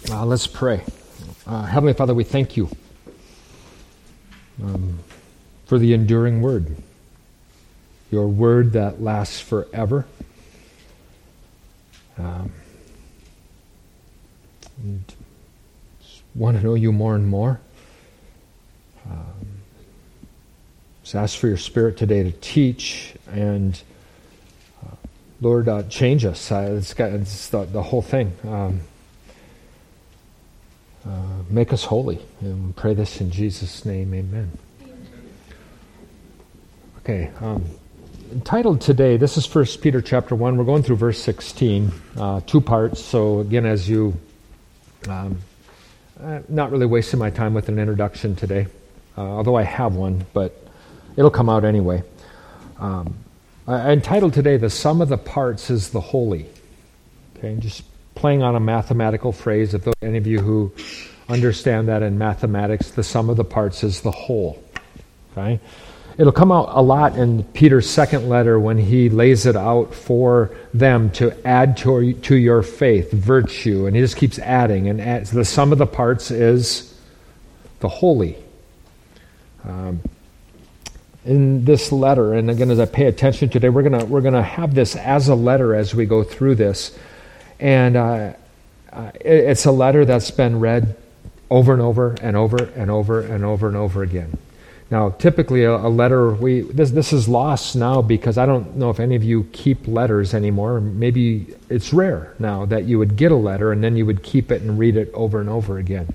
Let's pray. Heavenly Father, we thank you for the enduring word, your word that lasts forever. And want to know you more and more. Just ask for your Spirit today to teach and Lord, change us. It's the whole thing. Make us holy. And we pray this in Jesus' name, amen. Okay, entitled today, this is 1 Peter chapter 1. We're going through verse 16, 2 parts. So again, as you, not really wasting my time with an introduction today, although I have one, but it'll come out anyway. I entitled today, The Sum of the Parts is the Holy. Okay, just playing on a mathematical phrase. If any of you who understand that in mathematics, the sum of the parts is the whole. Okay, it'll come out a lot in Peter's second letter when he lays it out for them to add to your faith virtue, and he just keeps adding and adds. The sum of the parts is the holy. In this letter, and again, as I pay attention today, we're gonna have this as a letter as we go through this, and it's a letter that's been read over and over and over and over and over and over again. Now, typically, a letter this is lost now because I don't know if any of you keep letters anymore. Maybe it's rare now that you would get a letter and then you would keep it and read it over and over again.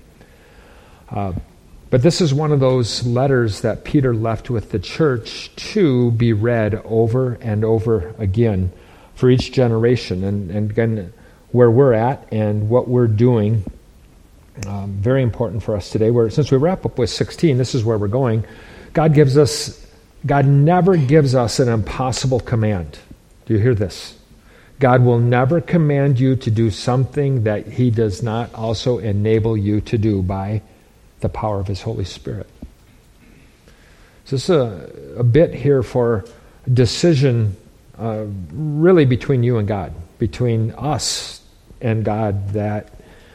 But this is one of those letters that Peter left with the church to be read over and over again for each generation. And again, where we're at and what we're doing, very important for us today. Since we wrap up with 16, this is where we're going. God never gives us an impossible command. Do you hear this? God will never command you to do something that He does not also enable you to do by the power of His Holy Spirit. So this is a bit here for decision really between you and God, between us and God, that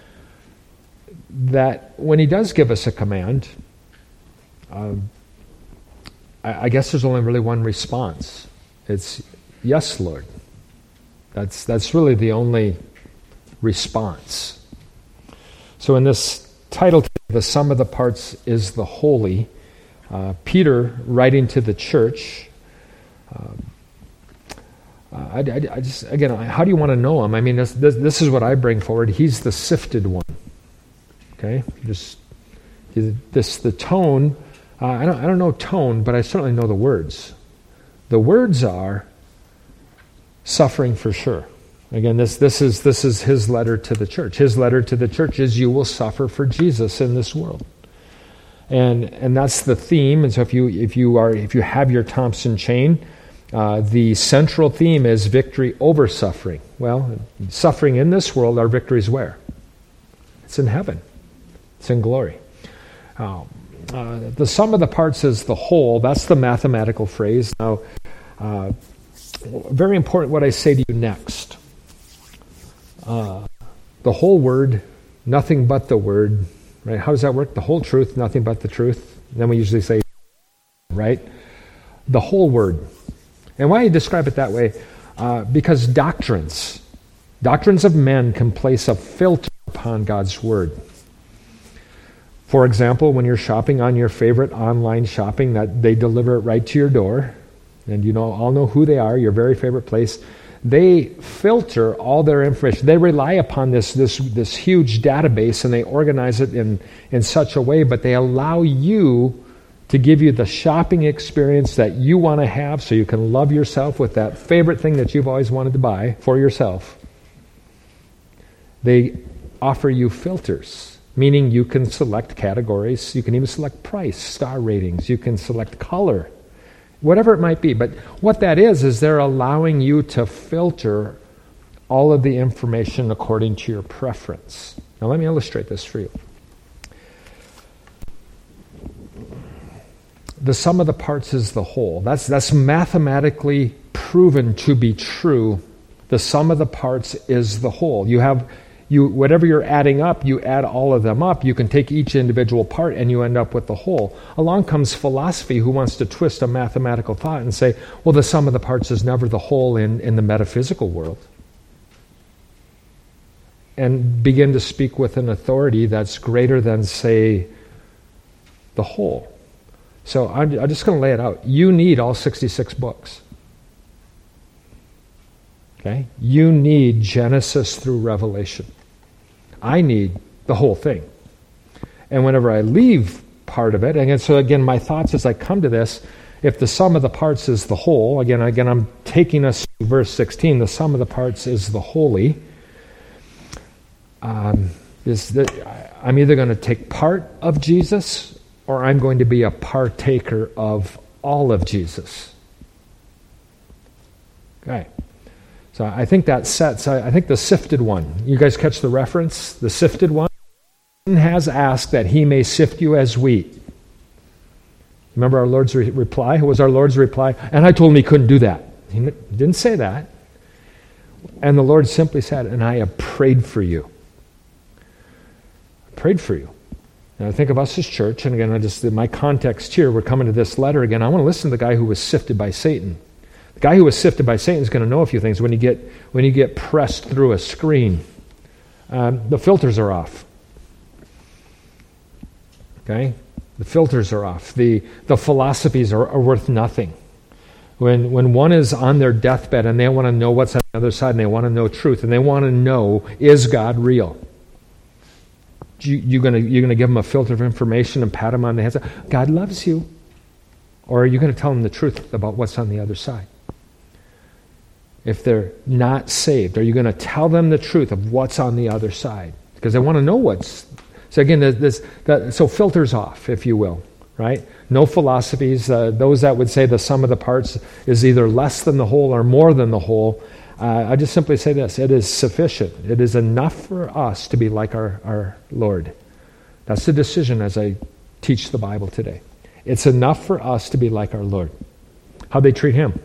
when He does give us a command, I guess there's only really one response. It's, yes, Lord. That's really the only response. So in this title, The Sum of the Parts is the Holy, Peter writing to the church. I just, again, how do you want to know him? I mean, this is what I bring forward. He's the sifted one. Okay, the tone. I don't know tone, but I certainly know the words. The words are suffering for sure. Again, this is his letter to the church. His letter to the church is, you will suffer for Jesus in this world, and that's the theme. And so if you have your Thompson chain, the central theme is victory over suffering. Well, suffering in this world, our victory is where? It's in heaven. It's in glory. The sum of the parts is the whole. That's the mathematical phrase. Now, very important what I say to you next. The whole word, nothing but the word, right? How does that work? The whole truth, nothing but the truth. And then we usually say, right? The whole word. And why I describe it that way? Because doctrines of men can place a filter upon God's word. For example, when you're shopping on your favorite online shopping, that they deliver it right to your door, and you all know who they are, your very favorite place. They filter all their information. They rely upon this huge database, and they organize it in such a way, but they allow you to give you the shopping experience that you want to have so you can love yourself with that favorite thing that you've always wanted to buy for yourself. They offer you filters, meaning you can select categories, you can even select price, star ratings, you can select color, whatever it might be. But what that is they're allowing you to filter all of the information according to your preference. Now let me illustrate this for you. The sum of the parts is the whole. That's mathematically proven to be true. The sum of the parts is the whole. You whatever you're adding up, you add all of them up. You can take each individual part and you end up with the whole. Along comes philosophy, who wants to twist a mathematical thought and say, well, the sum of the parts is never the whole in the metaphysical world. And begin to speak with an authority that's greater than, say, the whole. So I'm just going to lay it out. You need all 66 books. Okay? You need Genesis through Revelation. I need the whole thing. And whenever I leave part of it, and so again, my thoughts as I come to this, if the sum of the parts is the whole, again, I'm taking us to verse 16, the sum of the parts is the holy, I'm either going to take part of Jesus or I'm going to be a partaker of all of Jesus. Okay. So I think that sets, I think the sifted one, you guys catch the reference? The sifted one has asked that he may sift you as wheat. Remember our Lord's reply? What was our Lord's reply? And I told him he couldn't do that. He didn't say that. And the Lord simply said, and I have prayed for you. I prayed for you. And I think of us as church, and again, in my context here, we're coming to this letter again. I want to listen to the guy who was sifted by Satan. The guy who was sifted by Satan is going to know a few things when you get pressed through a screen. The filters are off. Okay? The filters are off. The philosophies are worth nothing. When one is on their deathbed and they want to know what's on the other side and they want to know truth and they want to know, is God real? You're going to give them a filter of information and pat them on the head and say, God loves you. Or are you going to tell them the truth about what's on the other side? If they're not saved, are you going to tell them the truth of what's on the other side? Because they want to know what's... So again, so filters off, if you will, right? No philosophies. Those that would say the sum of the parts is either less than the whole or more than the whole. I just simply say this: it is sufficient. It is enough for us to be like our Lord. That's the decision as I teach the Bible today. It's enough for us to be like our Lord. How'd they treat him?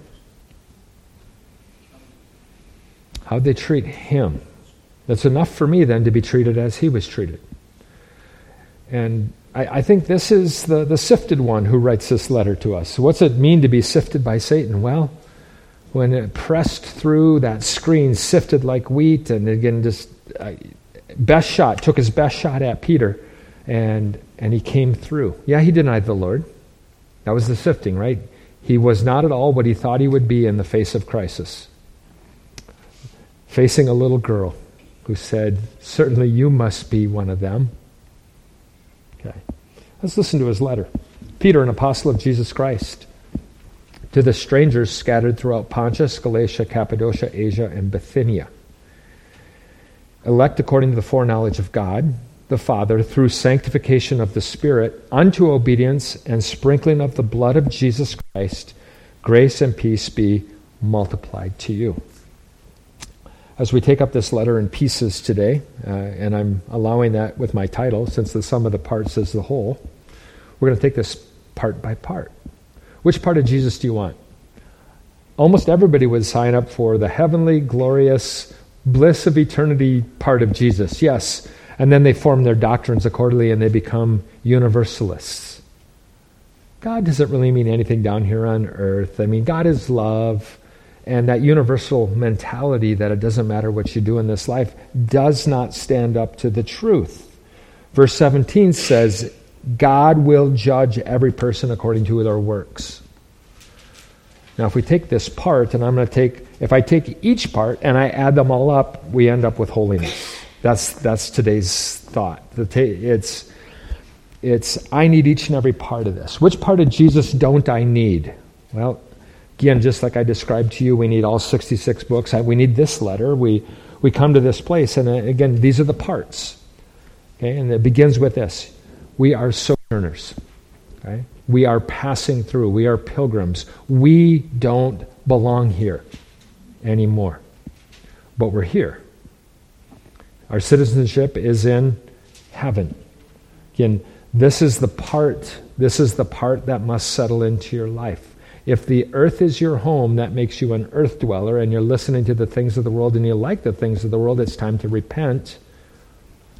How'd they treat him? That's enough for me then to be treated as he was treated. And I think this is the sifted one who writes this letter to us. So what's it mean to be sifted by Satan? Well, when it pressed through that screen, sifted like wheat, and again, just took his best shot at Peter, and he came through. Yeah, he denied the Lord. That was the sifting, right? He was not at all what he thought he would be in the face of crisis. Facing a little girl who said, certainly you must be one of them. Okay. Let's listen to his letter. Peter, an apostle of Jesus Christ, to the strangers scattered throughout Pontus, Galatia, Cappadocia, Asia, and Bithynia, elect according to the foreknowledge of God, the Father, through sanctification of the Spirit, unto obedience and sprinkling of the blood of Jesus Christ, grace and peace be multiplied to you. As we take up this letter in pieces today, and I'm allowing that with my title, since the sum of the parts is the whole, we're going to take this part by part. Which part of Jesus do you want? Almost everybody would sign up for the heavenly, glorious, bliss of eternity part of Jesus, yes. And then they form their doctrines accordingly and they become universalists. God doesn't really mean anything down here on earth. I mean, God is love. And that universal mentality that it doesn't matter what you do in this life does not stand up to the truth. Verse 17 says, God will judge every person according to their works. Now, if we take this part, and if I take each part and I add them all up, we end up with holiness. That's today's thought. It's I need each and every part of this. Which part of Jesus don't I need? Well, again, just like I described to you, we need all 66 books. We need this letter. We come to this place, and again, these are the parts. Okay, and it begins with this: we are sojourners. Okay, we are passing through. We are pilgrims. We don't belong here anymore, but we're here. Our citizenship is in heaven. Again, this is the part that must settle into your life. If the earth is your home, that makes you an earth dweller, and you're listening to the things of the world and you like the things of the world, it's time to repent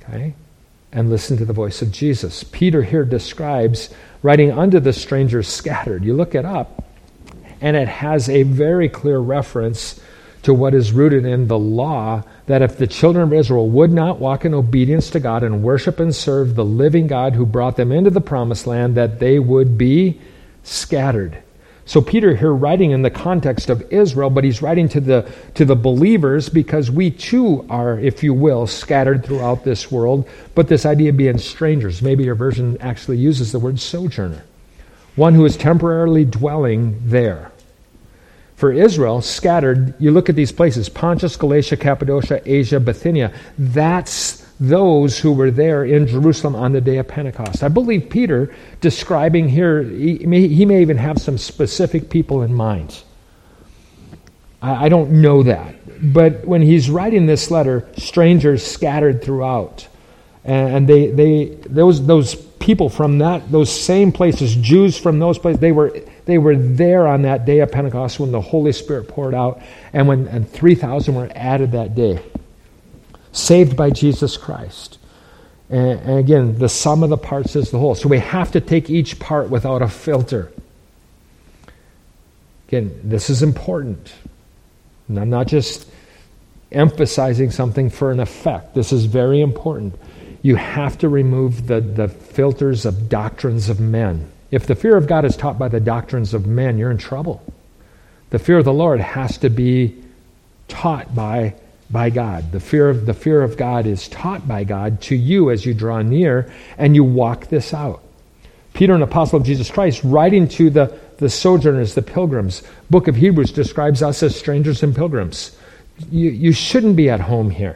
Okay? And listen to the voice of Jesus. Peter here describes writing unto the strangers scattered. You look it up, and it has a very clear reference to what is rooted in the law, that if the children of Israel would not walk in obedience to God and worship and serve the living God who brought them into the promised land, that they would be scattered. So Peter here writing in the context of Israel, but he's writing to the believers because we too are, if you will, scattered throughout this world. But this idea of being strangers, maybe your version actually uses the word sojourner, one who is temporarily dwelling there. For Israel, scattered, you look at these places, Pontus, Galatia, Cappadocia, Asia, Bithynia, that's those who were there in Jerusalem on the day of Pentecost. I believe Peter, describing here, he may even have some specific people in mind. I don't know that. But when he's writing this letter, strangers scattered throughout. And those people from those same places, Jews from those places, they were there on that day of Pentecost when the Holy Spirit poured out, and 3,000 were added that day, saved by Jesus Christ. And again, the sum of the parts is the whole. So we have to take each part without a filter. Again, this is important. And I'm not just emphasizing something for an effect. This is very important. You have to remove the filters of doctrines of men. If the fear of God is taught by the doctrines of men, you're in trouble. The fear of the Lord has to be taught by God. The fear of God is taught by God to you as you draw near and you walk this out. Peter, an apostle of Jesus Christ, writing to the sojourners, the pilgrims, book of Hebrews describes us as strangers and pilgrims. You shouldn't be at home here.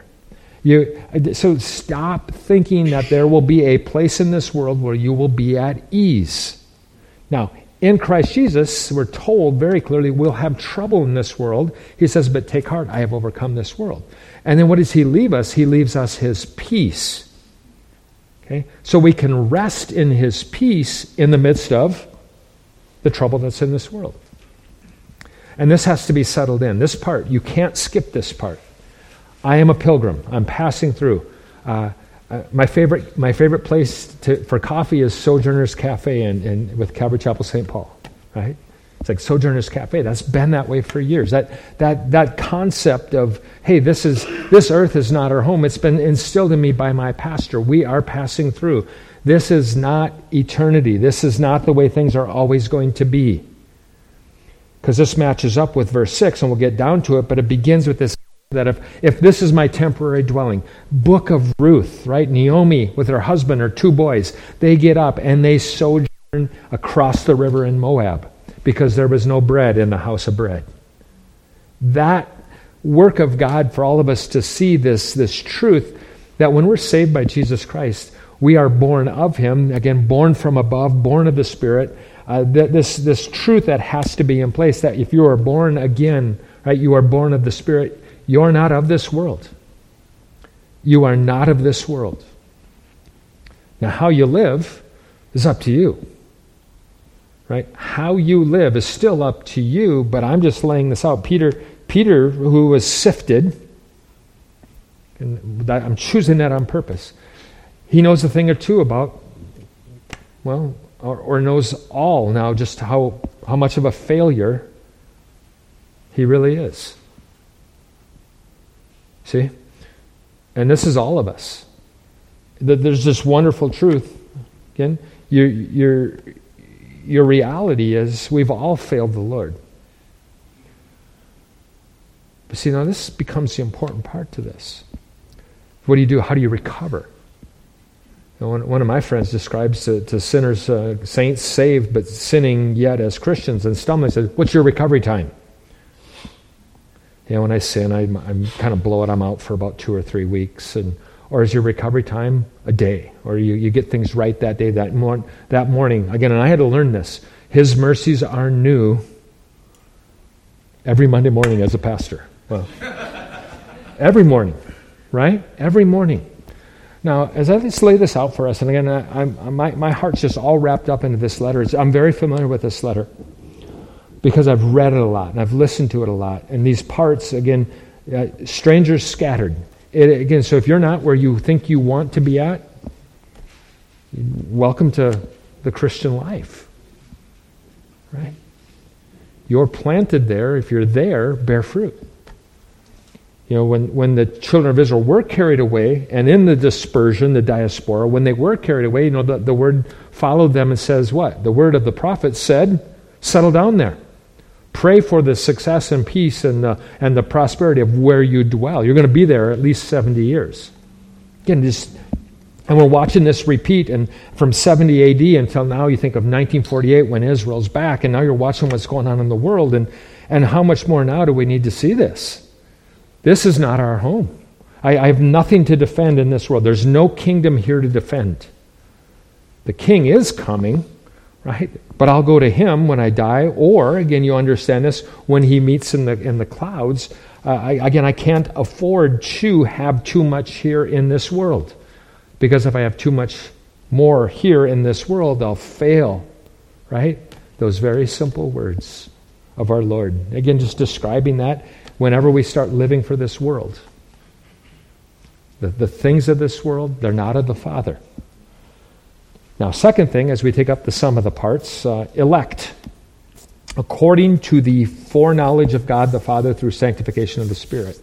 So stop thinking that there will be a place in this world where you will be at ease. Now, in Christ Jesus, we're told very clearly we'll have trouble in this world. He says, but take heart, I have overcome this world. And then what does he leave us? He leaves us his peace. Okay? So we can rest in his peace in the midst of the trouble that's in this world. And this has to be settled in. This part, you can't skip this part. I am a pilgrim. I'm passing through. My favorite place for coffee is Sojourner's Cafe and with Calvary Chapel, St. Paul. Right? It's like Sojourner's Cafe. That's been that way for years. That concept of, hey, this earth is not our home. It's been instilled in me by my pastor. We are passing through. This is not eternity. This is not the way things are always going to be. Because this matches up with verse 6, and we'll get down to it, but it begins with this, that if this is my temporary dwelling, book of Ruth, right? Naomi with her husband, her 2 boys, they get up and they sojourn across the river in Moab because there was no bread in the house of bread. That work of God for all of us to see this truth that when we're saved by Jesus Christ, we are born of him, again, born from above, born of the Spirit. This truth that has to be in place, that if you are born again, right, you are born of the Spirit. You're not of this world. You are not of this world. Now, how you live is up to you. Right? How you live is still up to you, but I'm just laying this out. Peter, who was sifted, and I'm choosing that on purpose, he knows a thing or two about, well, or knows all now just how much of a failure he really is. See? And this is all of us. There's this wonderful truth. Again, your reality is we've all failed the Lord. But see, now this becomes the important part to this. What do you do? How do you recover? One of my friends describes to sinners, saints saved but sinning yet as Christians and stumbling, says, what's your recovery time? When I sin, I'm kind of blow it. I'm out for about 2 or 3 weeks. Or is your recovery time a day? Or you get things right that day, that morning. Again, and I had to learn this. His mercies are new every Monday morning as a pastor. Well, every morning, right? Every morning. Now, as I just lay this out for us, and again, my heart's just all wrapped up into this letter. I'm very familiar with this letter, because I've read it a lot and I've listened to it a lot. And these parts, again, strangers scattered. again, so if you're not where you think you want to be at, welcome to the Christian life. Right? You're planted there. If you're there, bear fruit. You know, when the children of Israel were carried away, and in the dispersion, the diaspora, when they were carried away, you know, the word followed them and says what? The word of the prophet said, settle down there. Pray for the success and peace and the prosperity of where you dwell. You're going to be there at least 70 years. Again, and we're watching this repeat, and from 70 AD until now, you think of 1948 when Israel's back, and now you're watching what's going on in the world, and how much more now do we need to see this? This is not our home. I have nothing to defend in this world. There's no kingdom here to defend. The king is coming, right? But I'll go to him when I die, or, again, you understand this, when he meets in the clouds. I can't afford to have too much here in this world. Because if I have too much more here in this world, I'll fail, right? Those very simple words of our Lord. Again, just describing that whenever we start living for this world. The things of this world, they're not of the Father. Now, second thing, as we take up the sum of the parts, elect, according to the foreknowledge of God the Father through sanctification of the Spirit.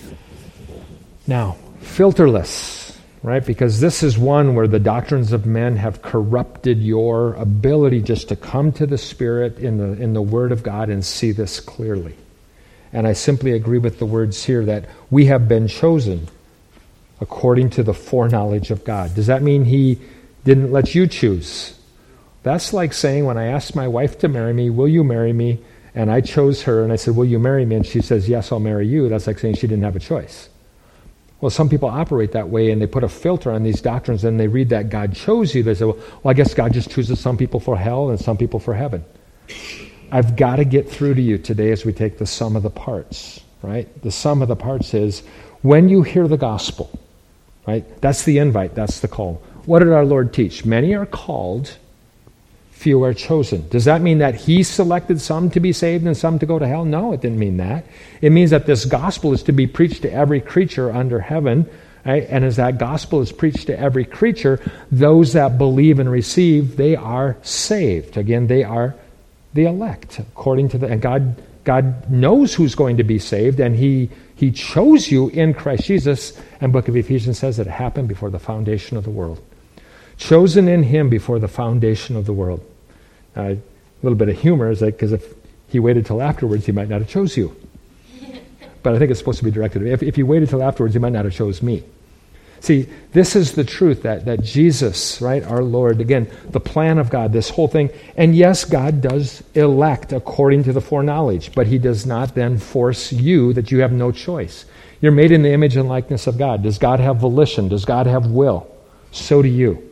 Now, filterless, right? Because this is one where the doctrines of men have corrupted your ability just to come to the Spirit in the Word of God and see this clearly. And I simply agree with the words here that we have been chosen according to the foreknowledge of God. Does that mean he didn't let you choose? That's like saying when I asked my wife to marry me, will you marry me? And I chose her and I said, will you marry me? And she says, yes, I'll marry you. That's like saying she didn't have a choice. Well, some people operate that way and they put a filter on these doctrines and they read that God chose you. They say, well, I guess God just chooses some people for hell and some people for heaven. I've got to get through to you today as we take the sum of the parts, right? The sum of the parts is when you hear the gospel, right? That's the invite, that's the call. What did our Lord teach? Many are called, few are chosen. Does that mean that he selected some to be saved and some to go to hell? No, it didn't mean that. It means that this gospel is to be preached to every creature under heaven, right? And as that gospel is preached to every creature, those that believe and receive, they are saved. Again, they are the elect, according to and God knows who's going to be saved, and He chose you in Christ Jesus. And Book of Ephesians says that it happened before the foundation of the world. Chosen in Him before the foundation of the world. A little bit of humor is like, because if He waited till afterwards, He might not have chose you. But I think it's supposed to be directed. If He waited till afterwards, He might not have chose me. See, this is the truth that Jesus, right, our Lord, again, the plan of God, this whole thing. And yes, God does elect according to the foreknowledge, but He does not then force you that you have no choice. You're made in the image and likeness of God. Does God have volition? Does God have will? So do you.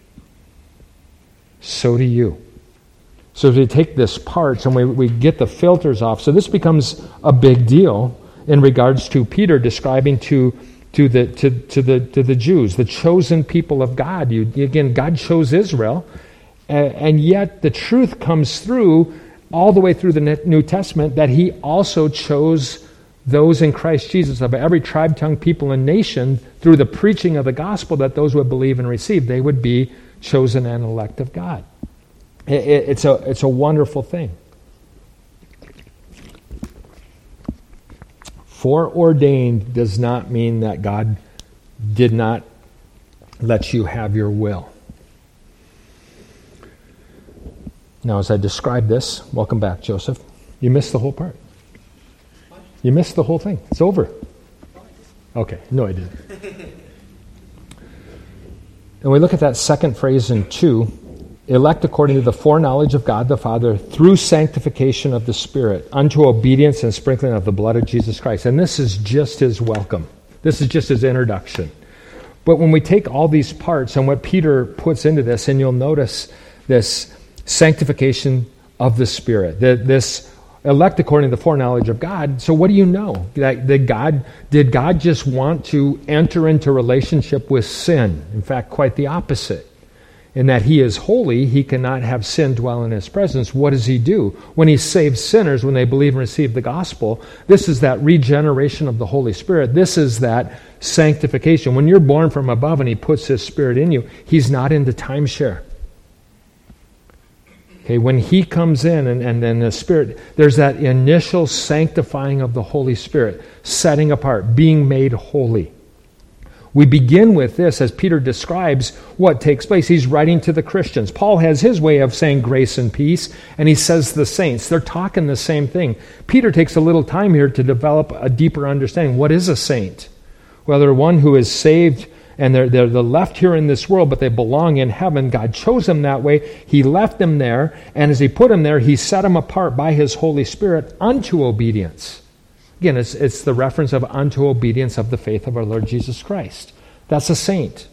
So do you. So if we take this parts and we get the filters off, so this becomes a big deal in regards to Peter describing to the Jews, the chosen people of God. Again, God chose Israel, and yet the truth comes through all the way through the New Testament that He also chose those in Christ Jesus of every tribe, tongue, people, and nation through the preaching of the gospel, that those would believe and receive, they would be chosen and elect of God. It's a wonderful thing. Foreordained does not mean that God did not let you have your will. Now, as I describe this, welcome back, Joseph. You missed the whole part. You missed the whole thing. It's over. Okay, no, I didn't. And we look at that second phrase in 2. Elect according to the foreknowledge of God the Father through sanctification of the Spirit unto obedience and sprinkling of the blood of Jesus Christ. And this is just His welcome. This is just His introduction. But when we take all these parts and what Peter puts into this, and you'll notice this sanctification of the Spirit, this elect according to the foreknowledge of God. So what do you know? Did God just want to enter into relationship with sin? In fact, quite the opposite. in that he is holy, he cannot have sin dwell in his presence. What does he do? When he saves sinners, when they believe and receive the gospel, this is that regeneration of the Holy Spirit. This is that sanctification. When you're born from above and he puts his Spirit in you, he's not into timeshare. Okay, when he comes in and then the Spirit, there's that initial sanctifying of the Holy Spirit, setting apart, being made holy. We begin with this as Peter describes what takes place. He's writing to the Christians. Paul has his way of saying grace and peace, and he says the saints. They're talking the same thing. Peter takes a little time here to develop a deeper understanding. What is a saint? Well, they're one who is saved, and they're left here in this world, but they belong in heaven. God chose them that way. He left them there, and as he put them there, he set them apart by his Holy Spirit unto obedience. Again, it's the reference of unto obedience of the faith of our Lord Jesus Christ. That's a saint.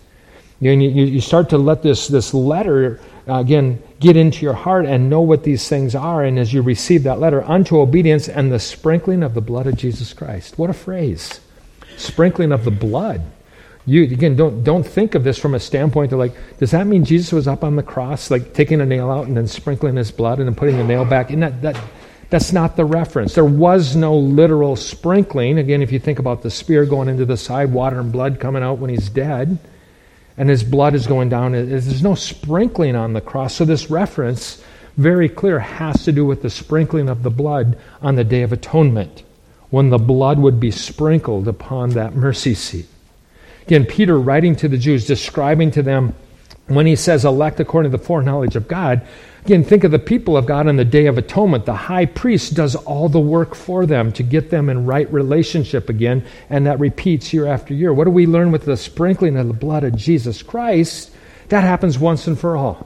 You start to let this letter, again, get into your heart and know what these things are. And as you receive that letter, unto obedience and the sprinkling of the blood of Jesus Christ. What a phrase. Sprinkling of the blood. You, again, don't think of this from a standpoint of like, does that mean Jesus was up on the cross, like taking a nail out and then sprinkling his blood and then putting the nail back? That's not the reference. There was no literal sprinkling. Again, if you think about the spear going into the side, water and blood coming out when he's dead, and his blood is going down, there's no sprinkling on the cross. So this reference, very clear, has to do with the sprinkling of the blood on the Day of Atonement, when the blood would be sprinkled upon that mercy seat. Again, Peter writing to the Jews, describing to them, when he says elect according to the foreknowledge of God, again, think of the people of God on the Day of Atonement. The high priest does all the work for them to get them in right relationship again, and that repeats year after year. What do we learn with the sprinkling of the blood of Jesus Christ? That happens once and for all.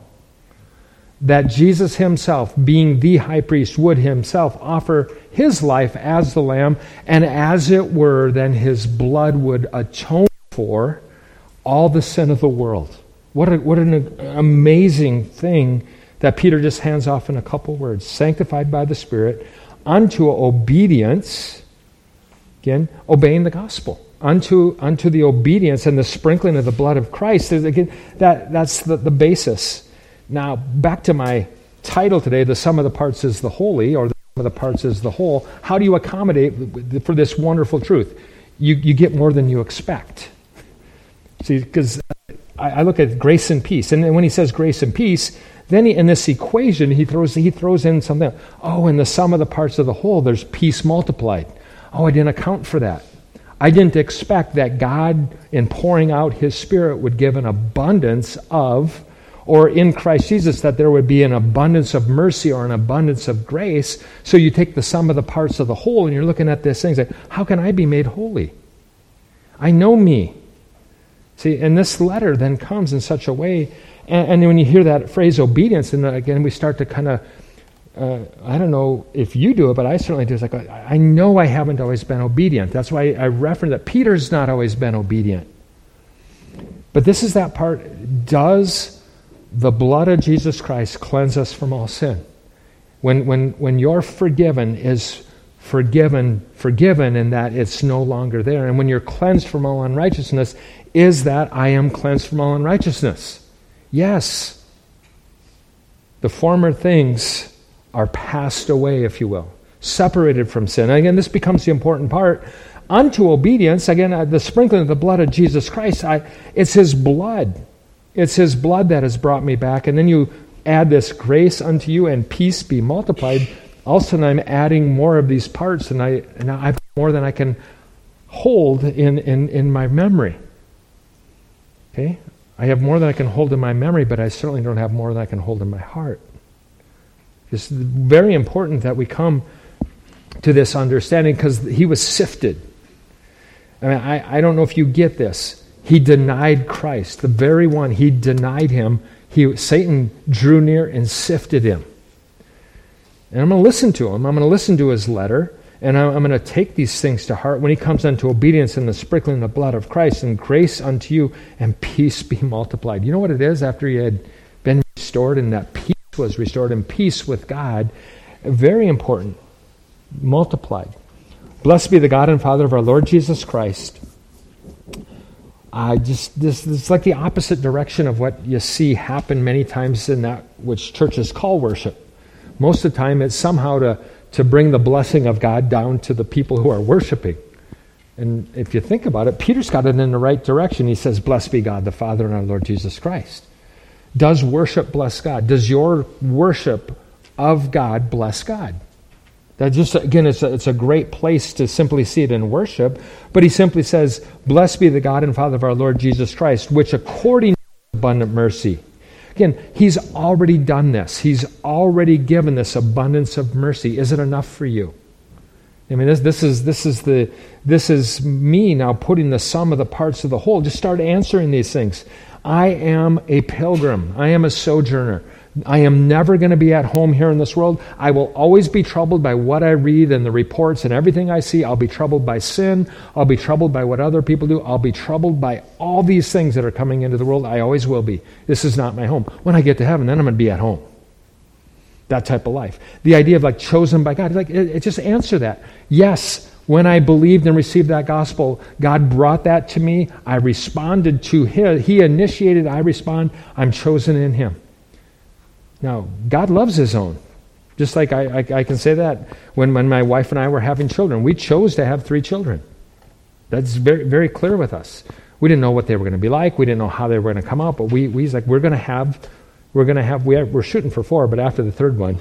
That Jesus himself, being the high priest, would himself offer his life as the lamb, and as it were, then his blood would atone for all the sin of the world. What an amazing thing that Peter just hands off in a couple words. Sanctified by the Spirit unto obedience, again, obeying the gospel, unto the obedience and the sprinkling of the blood of Christ. Again, that's the basis. Now, back to my title today, the sum of the parts is the holy, or the sum of the parts is the whole. How do you accommodate for this wonderful truth? You get more than you expect. See, because I look at grace and peace, and when he says grace and peace, then in this equation, he throws in something. Oh, in the sum of the parts of the whole, there's peace multiplied. Oh, I didn't account for that. I didn't expect that God, in pouring out his Spirit, would give an abundance of, or in Christ Jesus, that there would be an abundance of mercy or an abundance of grace. So you take the sum of the parts of the whole, and you're looking at this thing and say, how can I be made holy? I know me. See, and this letter then comes in such a way, and when you hear that phrase obedience, and again we start to kind of, I don't know if you do it, but I certainly do. It's like, I know I haven't always been obedient. That's why I reference that Peter's not always been obedient. But this is that part. Does the blood of Jesus Christ cleanse us from all sin? When you're forgiven, is forgiven in that it's no longer there. And when you're cleansed from all unrighteousness, is that I am cleansed from all unrighteousness? Yes. The former things are passed away, if you will, separated from sin. And again, this becomes the important part. Unto obedience, again, the sprinkling of the blood of Jesus Christ, it's his blood. It's his blood that has brought me back. And then you add this grace unto you and peace be multiplied. Also, I'm adding more of these parts, and I've more than I can hold in my memory. Okay? I have more than I can hold in my memory, but I certainly don't have more than I can hold in my heart. It's very important that we come to this understanding, because he was sifted. I mean, I don't know if you get this. He denied Christ. The very one, he denied him. Satan drew near and sifted him. And I'm going to listen to him. I'm going to listen to his letter. And I'm going to take these things to heart when he comes unto obedience and the sprinkling of the blood of Christ, and grace unto you and peace be multiplied. You know what it is after he had been restored, and that peace was restored, and peace with God? Very important. Multiplied. Blessed be the God and Father of our Lord Jesus Christ. It's like the opposite direction of what you see happen many times in that which churches call worship. Most of the time it's somehow to bring the blessing of God down to the people who are worshiping. And if you think about it, Peter's got it in the right direction. He says, blessed be God the Father and our Lord Jesus Christ. Does worship bless God? Does your worship of God bless God? That just, again, it's a great place to simply see it in worship. But he simply says, blessed be the God and Father of our Lord Jesus Christ, which according to his abundant mercy. Again, he's already done this. He's already given this abundance of mercy. Is it enough for you? I mean, this is me now putting the sum of the parts of the whole. Just start answering these things. I am a pilgrim. I am a sojourner. I am never going to be at home here in this world. I will always be troubled by what I read and the reports and everything I see. I'll be troubled by sin. I'll be troubled by what other people do. I'll be troubled by all these things that are coming into the world. I always will be. This is not my home. When I get to heaven, then I'm going to be at home. That type of life. The idea of like chosen by God, like it just answer that. Yes, when I believed and received that gospel, God brought that to me. I responded to Him. He initiated, I respond. I'm chosen in Him. Now, God loves His own. Just like I can say that when my wife and I were having children. We chose to have 3 children. That's very, very clear with us. We didn't know what they were going to be like. We didn't know how they were going to come out. But we're going to have, we're shooting for 4, but after the 3rd one,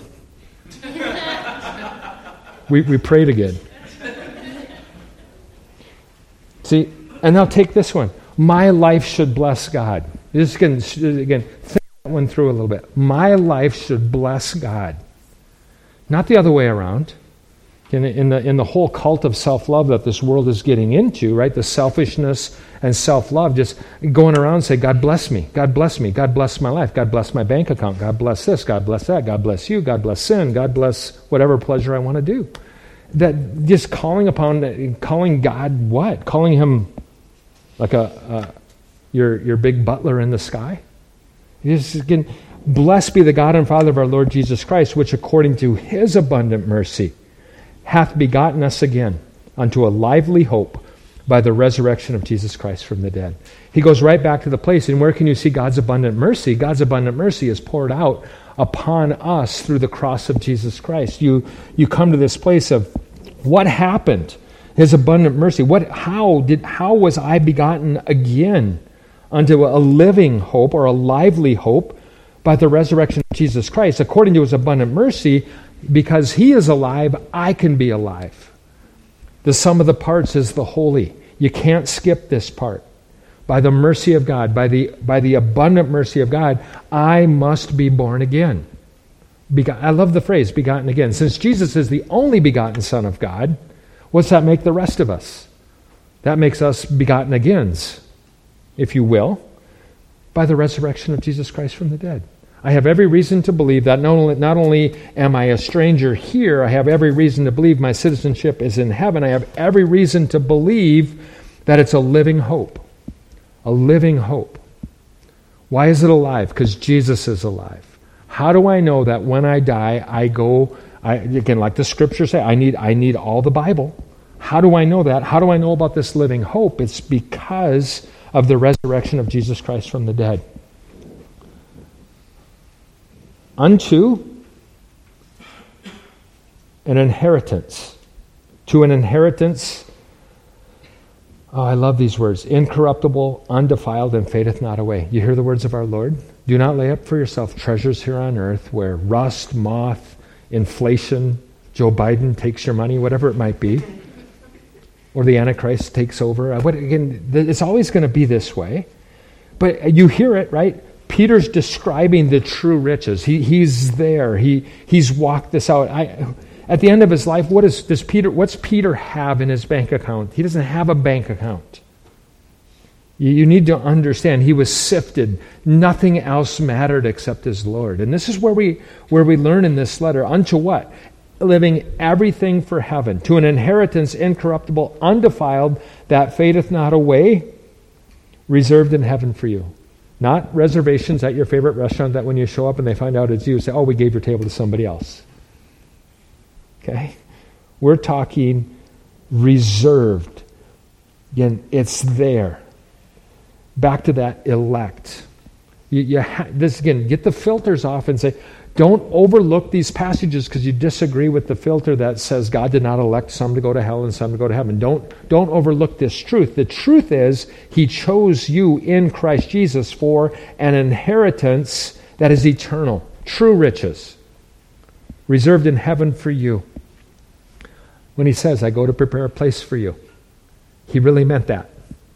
we prayed again. See, and now take this one. My life should bless God. Just again, think that one through a little bit. My life should bless God. Not the other way around. In the whole cult of self-love that this world is getting into, right? The selfishness and self-love, just going around and say, God bless me, God bless me, God bless my life, God bless my bank account, God bless this, God bless that, God bless you, God bless sin, God bless whatever pleasure I want to do. That just calling God what? Calling Him like your big butler in the sky? Just again, blessed be the God and Father of our Lord Jesus Christ, which according to His abundant mercy hath begotten us again unto a lively hope by the resurrection of Jesus Christ from the dead. He goes right back to the place, and where can you see God's abundant mercy? God's abundant mercy is poured out upon us through the cross of Jesus Christ. You come to this place of what happened? His abundant mercy. How was I begotten again unto a living hope or a lively hope by the resurrection of Jesus Christ? According to His abundant mercy, because He is alive, I can be alive. The sum of the parts is the holy. You can't skip this part. By the mercy of God, by the abundant mercy of God, I must be born again. I love the phrase, begotten again. Since Jesus is the only begotten Son of God, what's that make the rest of us? That makes us begotten agains, if you will, by the resurrection of Jesus Christ from the dead. I have every reason to believe that not only am I a stranger here, I have every reason to believe my citizenship is in heaven. I have every reason to believe that it's a living hope. A living hope. Why is it alive? Because Jesus is alive. How do I know that when I die, again, like the scriptures say, I need all the Bible. How do I know that? How do I know about this living hope? It's because of the resurrection of Jesus Christ from the dead. Unto an inheritance. To an inheritance. Oh, I love these words. Incorruptible, undefiled, and fadeth not away. You hear the words of our Lord? Do not lay up for yourself treasures here on earth where rust, moth, inflation, Joe Biden takes your money, whatever it might be, or the Antichrist takes over. Again, it's always going to be this way. But you hear it, right? Peter's describing the true riches. He's there. He's walked this out. At the end of his life, what's Peter have in his bank account? He doesn't have a bank account. You need to understand, he was sifted. Nothing else mattered except his Lord. And this is where we learn in this letter, unto what? Living everything for heaven, to an inheritance incorruptible, undefiled, that fadeth not away, reserved in heaven for you. Not reservations at your favorite restaurant that when you show up and they find out it's you, say, oh, we gave your table to somebody else. Okay? We're talking reserved. Again, it's there. back to that elect. This again, get the filters off and say, don't overlook these passages because you disagree with the filter that says God did not elect some to go to hell and some to go to heaven. Don't overlook this truth. The truth is he chose you in Christ Jesus for an inheritance that is eternal, true riches, reserved in heaven for you. When he says, I go to prepare a place for you, he really meant that.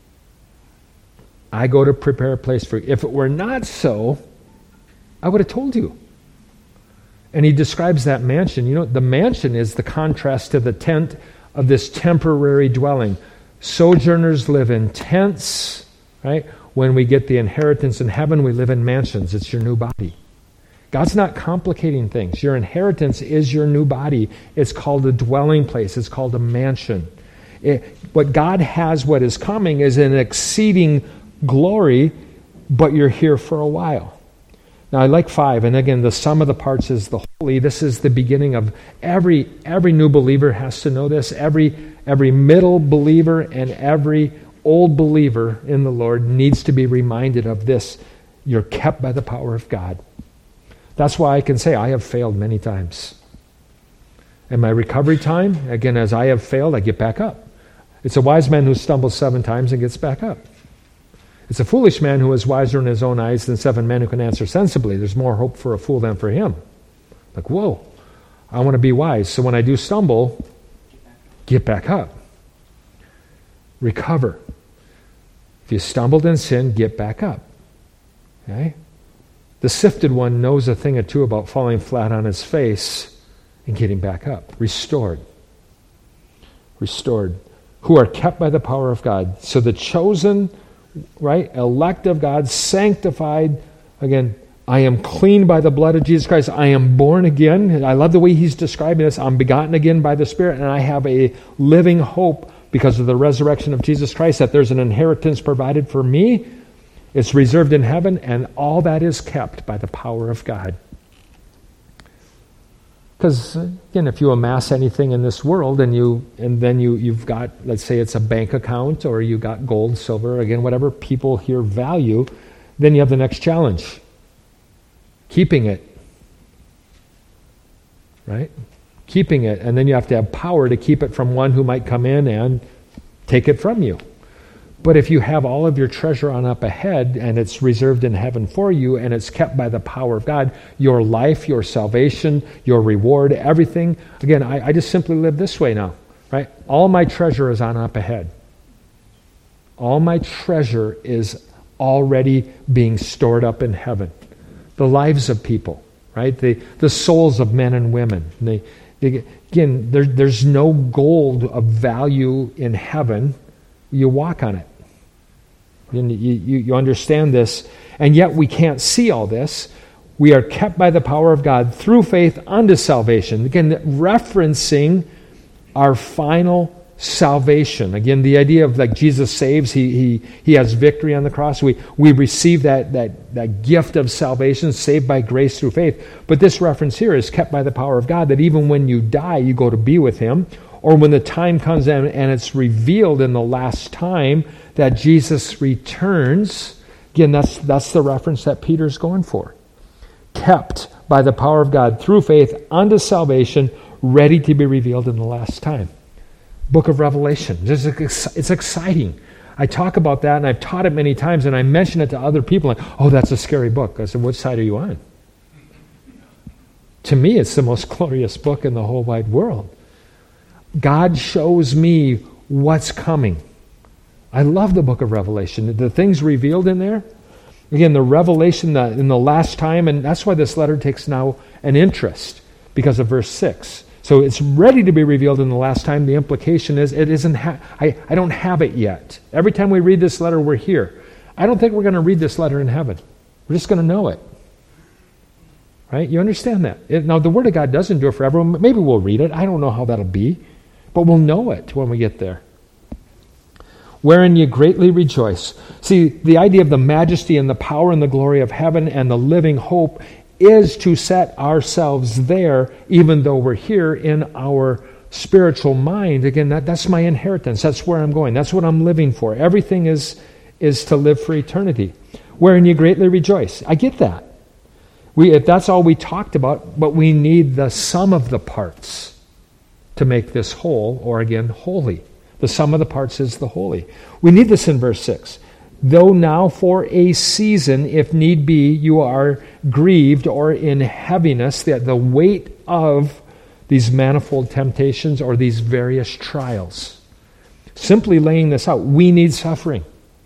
I go to prepare a place for you. If it were not so, I would have told you. And he describes that mansion. You know, the mansion is the contrast to the tent of this temporary dwelling. Sojourners live in tents, right? When we get the inheritance in heaven, we live in mansions. It's your new body. God's not complicating things. Your inheritance is your new body. It's called a dwelling place. It's called a mansion. What God has, what is coming, is an exceeding glory, but you're here for a while. Now, I like 5, and again, the sum of the parts is the holy. This is the beginning of every new believer has to know this. Every middle believer and every old believer in the Lord needs to be reminded of this. You're kept by the power of God. That's why I can say I have failed many times. And my recovery time, again, as I have failed, I get back up. It's a wise man who stumbles 7 times and gets back up. It's a foolish man who is wiser in his own eyes than 7 men who can answer sensibly. There's more hope for a fool than for him. Like, whoa, I want to be wise. So when I do stumble, get back up. Recover. If you stumbled in sin, get back up. Okay? The sifted one knows a thing or two about falling flat on his face and getting back up. Restored. Restored. Who are kept by the power of God. So the chosen, right, elect of God, sanctified. Again, I am clean by the blood of Jesus Christ. I am born again. I love the way he's describing this. I'm begotten again by the Spirit, and I have a living hope because of the resurrection of Jesus Christ, that there's an inheritance provided for me. It's reserved in heaven, and all that is kept by the power of God. Because, again, if you amass anything in this world and then you've got, let's say it's a bank account or you got gold, silver, again, whatever people here value, then you have the next challenge. Keeping it. Right? Keeping it. And then you have to have power to keep it from one who might come in and take it from you. But if you have all of your treasure on up ahead and it's reserved in heaven for you and it's kept by the power of God, your life, your salvation, your reward, everything. Again, I just simply live this way now, right? All my treasure is on up ahead. All my treasure is already being stored up in heaven. The lives of people, right? The souls of men and women. Again, there's no gold of value in heaven. You walk on it. And you understand this. And yet we can't see all this. We are kept by the power of God through faith unto salvation. Again, referencing our final salvation. Again, the idea of like Jesus saves, he has victory on the cross. We receive that gift of salvation, saved by grace through faith. But this reference here is kept by the power of God, that even when you die, you go to be with him. Or when the time comes in and it's revealed in the last time that Jesus returns, again, that's the reference that Peter's going for. Kept by the power of God through faith unto salvation, ready to be revealed in the last time. Book of Revelation. It's exciting. I talk about that, and I've taught it many times, and I mention it to other people, like, oh, that's a scary book. I said, which side are you on? To me, it's the most glorious book in the whole wide world. God shows me what's coming. I love the book of Revelation. The things revealed in there. Again, the revelation in the last time, and that's why this letter takes now an interest, because of verse 6. So it's ready to be revealed in the last time. The implication is it isn't. I don't have it yet. Every time we read this letter, we're here. I don't think we're going to read this letter in heaven. We're just going to know it. Right? You understand that? Now, the Word of God doesn't do it for everyone. Maybe we'll read it. I don't know how that'll be. But we'll know it when we get there. Wherein ye greatly rejoice. See, the idea of the majesty and the power and the glory of heaven and the living hope is to set ourselves there, even though we're here in our spiritual mind. Again, that's my inheritance. That's where I'm going. That's what I'm living for. Everything is is to live for eternity, wherein you greatly rejoice. I get that. If that's all we talked about, but we need the sum of the parts to make this whole, or again, holy. The sum of the parts is the holy. We need this in verse 6. Though now for a season, if need be, you are grieved or in heaviness, the weight of these manifold temptations or these various trials. Simply laying this out, we need suffering.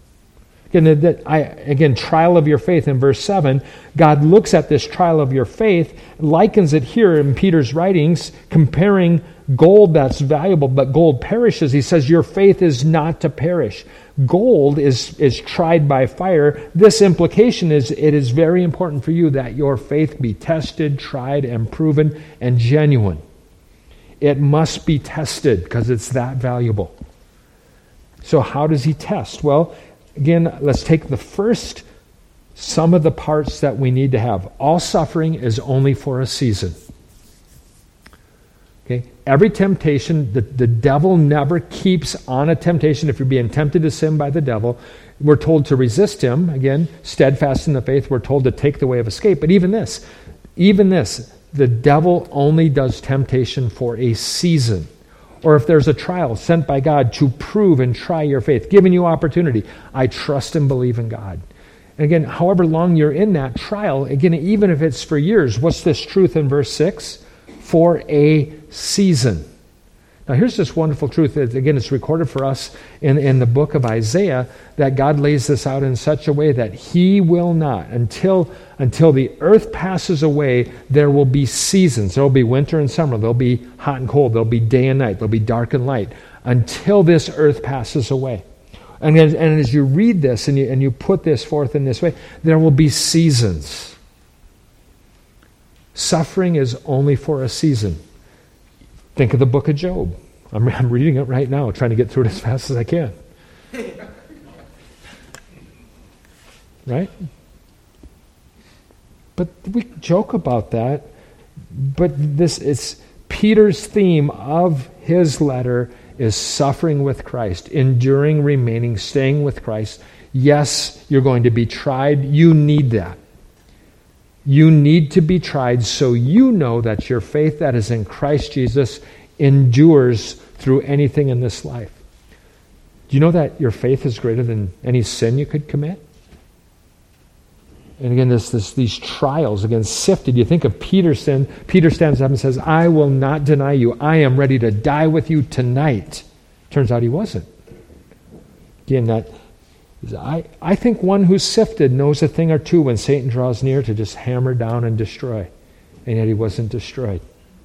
Again, trial of your faith in verse 7, God looks at this trial of your faith, likens it here in Peter's writings, comparing gold that's valuable, but gold perishes. He says your faith is not to perish. Gold is tried by fire. This implication is it is very important for you that your faith be tested, tried, and proven, and genuine. It must be tested because it's that valuable. So how does he test? Well, again, let's take the first sum of the parts that we need to have. All suffering is only for a season. Okay? Every temptation, the devil never keeps on a temptation. If you're being tempted to sin by the devil, we're told to resist him. Again, steadfast in the faith, we're told to take the way of escape. But even this, the devil only does temptation for a season. Or if there's a trial sent by God to prove and try your faith, giving you opportunity, I trust and believe in God. And again, however long you're in that trial, again, even if it's for years, what's this truth in verse 6? For a season. Now here's this wonderful truth. Again, it's recorded for us in the book of Isaiah that God lays this out in such a way that he will not, until the earth passes away, there will be seasons. There will be winter and summer. There'll be hot and cold. There'll be day and night. There'll be dark and light until this earth passes away. And as you read this and you put this forth in this way, there will be seasons. Suffering is only for a season. Think of the book of Job. I'm reading it right now, trying to get through it as fast as I can. Right? But we joke about that. But it's Peter's theme of his letter is suffering with Christ, enduring, remaining, staying with Christ. Yes, you're going to be tried. You need that. You need to be tried so you know that your faith that is in Christ Jesus endures through anything in this life. Do you know that your faith is greater than any sin you could commit? And again, these trials, again, sifted. You think of Peter's sin. Peter stands up and says, I will not deny you. I am ready to die with you tonight. Turns out he wasn't. Again, I think one who's sifted knows a thing or two when Satan draws near to just hammer down and destroy. And yet he wasn't destroyed.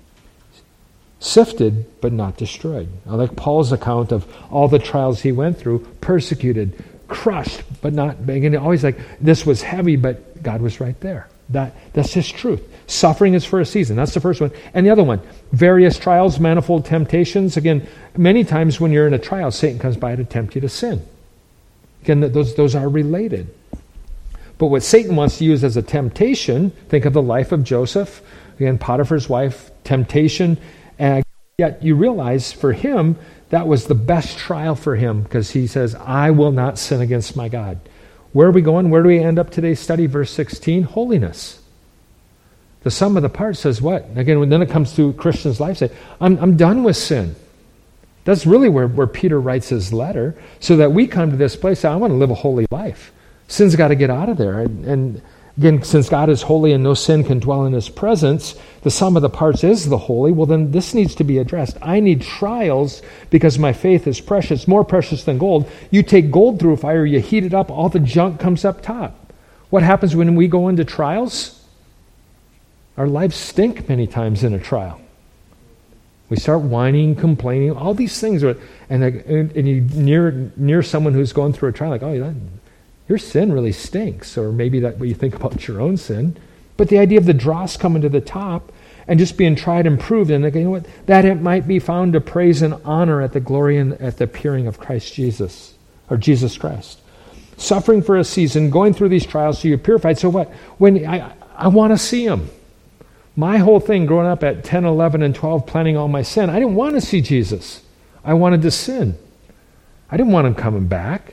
Sifted, but not destroyed. I like Paul's account of all the trials he went through, persecuted, crushed, but not, again, always like, this was heavy, but God was right there. That's just truth. Suffering is for a season. That's the first one. And the other one, various trials, manifold temptations. Again, many times when you're in a trial, Satan comes by to tempt you to sin. Again, those are related. But what Satan wants to use as a temptation, think of the life of Joseph, again, Potiphar's wife, temptation, and yet you realize for him, that was the best trial for him because he says, I will not sin against my God. Where are we going? Where do we end up today's study? Verse 16, holiness. The sum of the parts says what? Again, when then it comes to Christians' life, say, I'm done with sin. That's really where Peter writes his letter, so that we come to this place, I want to live a holy life. Sin's got to get out of there. And again, since God is holy and no sin can dwell in his presence, the sum of the parts is the holy. Well, then this needs to be addressed. I need trials because my faith is precious, more precious than gold. You take gold through fire, you heat it up, all the junk comes up top. What happens when we go into trials? Our lives stink many times in a trial. We start whining, complaining, all these things. And you near someone who's going through a trial, like, oh, your sin really stinks. Or maybe that's what you think about your own sin. But the idea of the dross coming to the top and just being tried and proved, and you know what? That it might be found to praise and honor at the glory and at the appearing of Christ Jesus, or Jesus Christ. Suffering for a season, going through these trials so you're purified. So what? When I want to see him. My whole thing growing up at 10, 11, and 12, planning all my sin, I didn't want to see Jesus. I wanted to sin. I didn't want him coming back.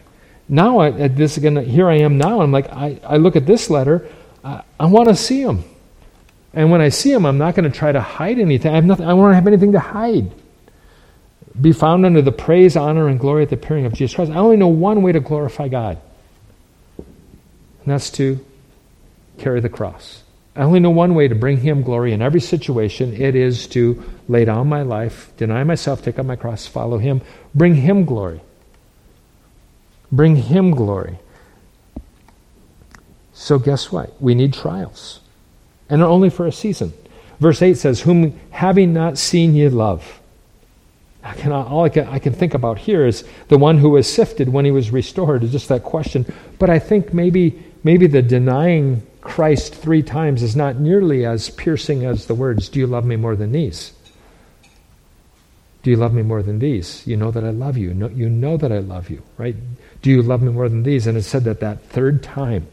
Now, here I am now. I'm like, I look at this letter. I want to see him. And when I see him, I'm not going to try to hide anything. I won't have anything to hide. Be found under the praise, honor, and glory at the appearing of Jesus Christ. I only know one way to glorify God. And that's to carry the cross. I only know one way to bring him glory in every situation. It is to lay down my life, deny myself, take up my cross, follow him, bring him glory. Bring him glory. So guess what? We need trials. And they're only for a season. Verse 8 says, whom having not seen ye love. All I can think about here is the one who was sifted when he was restored. Is just that question. But I think maybe the denying Christ 3 times is not nearly as piercing as the words, do you love me more than these? Do you love me more than these? You know that I love you. You know that I love you, right? Do you love me more than these? And it said that third time,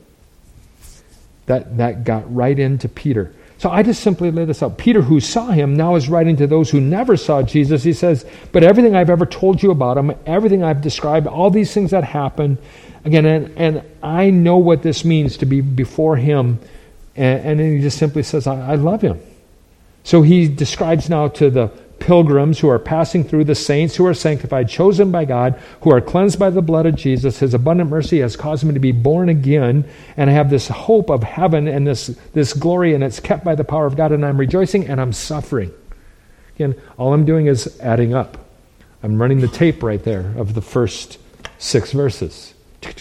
that got right into Peter. So I just simply lay this out. Peter, who saw him, now is writing to those who never saw Jesus. He says, but everything I've ever told you about him, everything I've described, all these things that happened, again, and I know what this means to be before him. And then he just simply says, I love him. So he describes now to the pilgrims who are passing through, the saints who are sanctified, chosen by God, who are cleansed by the blood of Jesus. His abundant mercy has caused me to be born again, and I have this hope of heaven and this glory, and it's kept by the power of God, and I'm rejoicing and I'm suffering. Again, all I'm doing is adding up. I'm running the tape right there of the first 6 verses.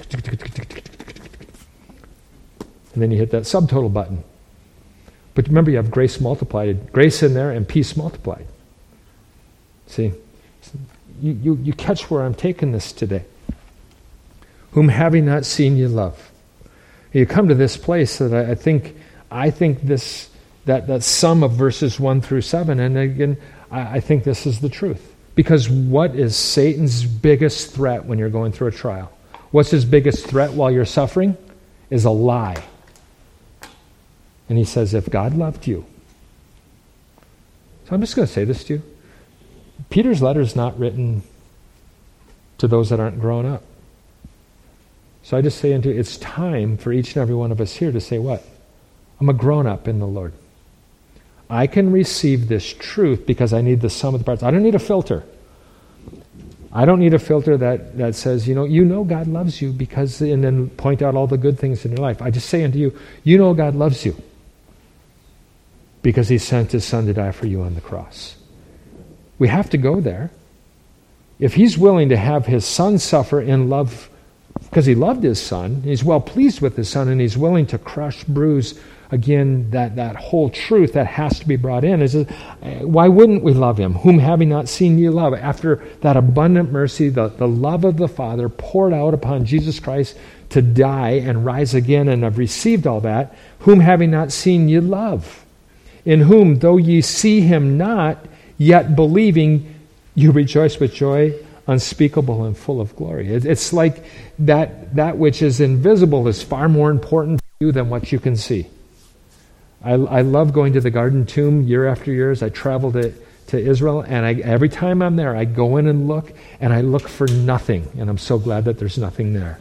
And then you hit that subtotal button. But remember, you have grace multiplied, grace in there and peace multiplied. See, you catch where I'm taking this today. Whom having not seen you love. You come to this place that I think this that sum of verses 1 through 7, and again, I think this is the truth. Because what is Satan's biggest threat when you're going through a trial? What's his biggest threat while you're suffering? Is a lie. And he says, if God loved you. So I'm just going to say this to you. Peter's letter is not written to those that aren't grown up. So I just say unto you, it's time for each and every one of us here to say what? I'm a grown up in the Lord. I can receive this truth because I need the sum of the parts. I don't need a filter. I don't need a filter that says, you know God loves you because, and then point out all the good things in your life. I just say unto you, you know God loves you because he sent his son to die for you on the cross. We have to go there. If he's willing to have his son suffer in love because he loved his son, he's well pleased with his son, and he's willing to crush, bruise, again, that whole truth that has to be brought in. Why wouldn't we love him? Whom having not seen ye love. After that abundant mercy, the love of the Father poured out upon Jesus Christ to die and rise again, and have received all that, whom having not seen ye love. In whom, though ye see him not, yet believing, you rejoice with joy unspeakable and full of glory. It's like that which is invisible is far more important to you than what you can see. I love going to the Garden Tomb year after year as I travel to Israel, and every time I'm there, I go in and I look for nothing, and I'm so glad that there's nothing there.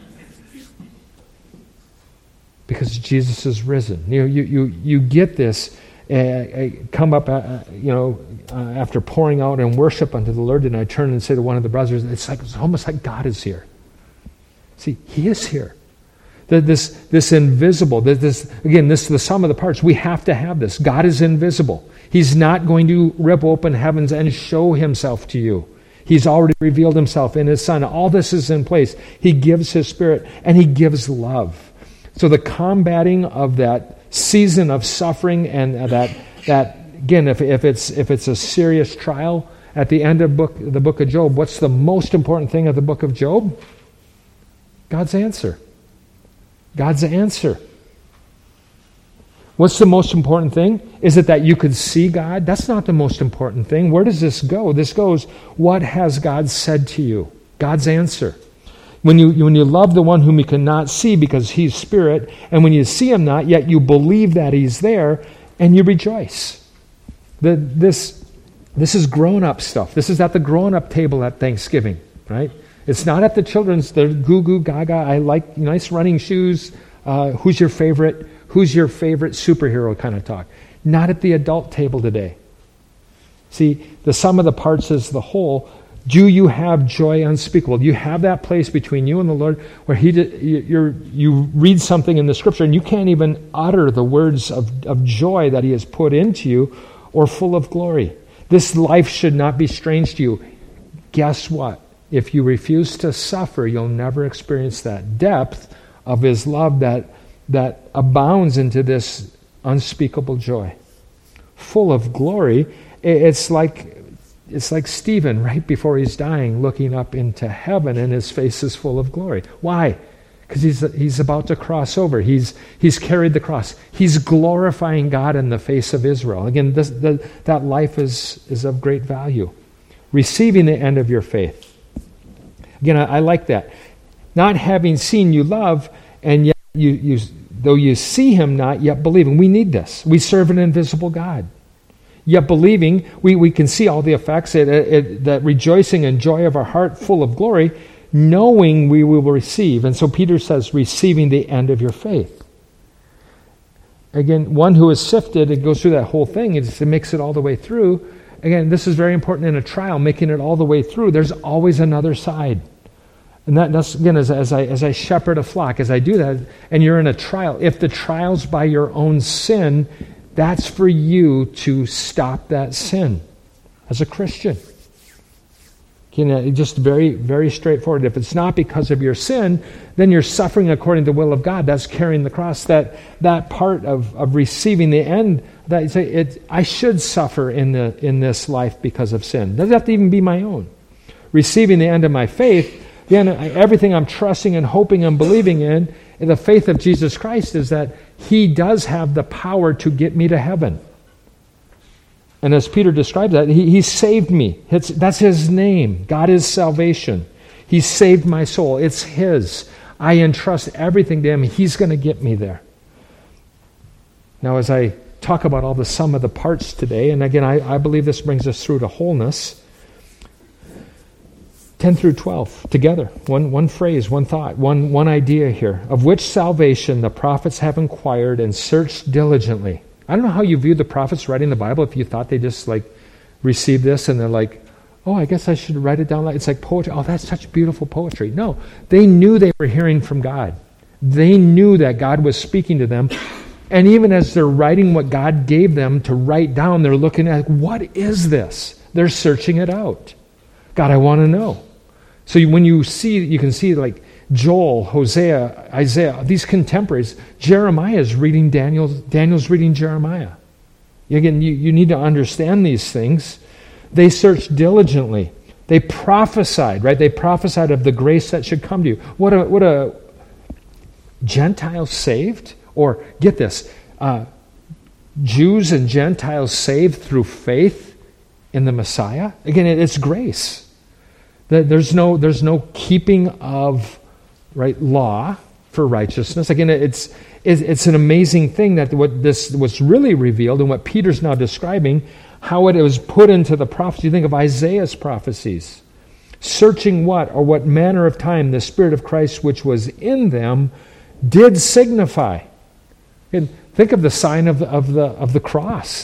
Because Jesus is risen. You get this. Come up, after pouring out in worship unto the Lord, and I turn and say to one of the brothers, it's almost like God is here. See, he is here. This invisible, the sum of the parts. We have to have this. God is invisible. He's not going to rip open heavens and show himself to you. He's already revealed himself in his Son. All this is in place. He gives his Spirit, and he gives love. So the combating of that season of suffering, and that again, if it's a serious trial, at the end of the book of Job, what's the most important thing of the book of Job? God's answer. God's answer. What's the most important thing? Is it that you could see God? That's not the most important thing. Where does this go? This goes, what has God said to you? God's answer. When you love the one whom you cannot see because he's spirit, and when you see him not, yet you believe that he's there, and you rejoice. This is grown-up stuff. This is at the grown-up table at Thanksgiving, right? It's not at the children's, the goo goo gaga, I like nice running shoes, who's your favorite superhero kind of talk. Not at the adult table today. See, the sum of the parts is the whole. Do you have joy unspeakable? Do you have that place between you and the Lord where you read something in the Scripture and you can't even utter the words of joy that He has put into you, or full of glory? This life should not be strange to you. Guess what? If you refuse to suffer, you'll never experience that depth of His love that abounds into this unspeakable joy. Full of glory, it's like Stephen right before he's dying, looking up into heaven, and his face is full of glory. Why? Because he's about to cross over. He's carried the cross. He's glorifying God in the face of Israel. Again, that life is of great value. Receiving the end of your faith. Again, I like that. Not having seen you love, and yet though you see Him not, yet believing. We need this. We serve an invisible God. Yet believing, we can see all the effects, that rejoicing and joy of our heart full of glory, knowing we will receive. And so Peter says, receiving the end of your faith. Again, one who is sifted, it goes through that whole thing, it makes it all the way through. Again, this is very important in a trial, making it all the way through. There's always another side. And that's, again, as I shepherd a flock, as I do that, and you're in a trial, if the trial's by your own sin, that's for you to stop that sin as a Christian. Just very, very straightforward. If it's not because of your sin, then you're suffering according to the will of God. That's carrying the cross. That part of receiving the end, that you say, I should suffer in this life because of sin. It doesn't have to even be my own. Receiving the end of my faith, then everything I'm trusting and hoping and believing in the faith of Jesus Christ is that He does have the power to get me to heaven. And as Peter describes that, he saved me. That's His name. God is salvation. He saved my soul. It's His. I entrust everything to Him. He's going to get me there. Now, as I talk about all the sum of the parts today, and again, I believe this brings us through to wholeness. 10 through 12, together. One phrase, one thought, one idea here. Of which salvation the prophets have inquired and searched diligently. I don't know how you view the prophets writing the Bible, if you thought they just received this and they're like, oh, I guess I should write it down. It's like poetry. Oh, that's such beautiful poetry. No, they knew they were hearing from God. They knew that God was speaking to them. And even as they're writing what God gave them to write down, they're looking at, what is this? They're searching it out. God, I want to know. So when you can see like Joel, Hosea, Isaiah, these contemporaries. Jeremiah is reading Daniel's reading Jeremiah. Again, you need to understand these things. They searched diligently. They prophesied, right? They prophesied of the grace that should come to you. What a Gentiles saved? Or get this, Jews and Gentiles saved through faith in the Messiah? Again, it's grace. There's no keeping of law for righteousness. Again, it's an amazing thing that what's really revealed and what Peter's now describing, how it was put into the prophets. You think of Isaiah's prophecies. Searching what or what manner of time the Spirit of Christ which was in them did signify. And think of the sign of the cross.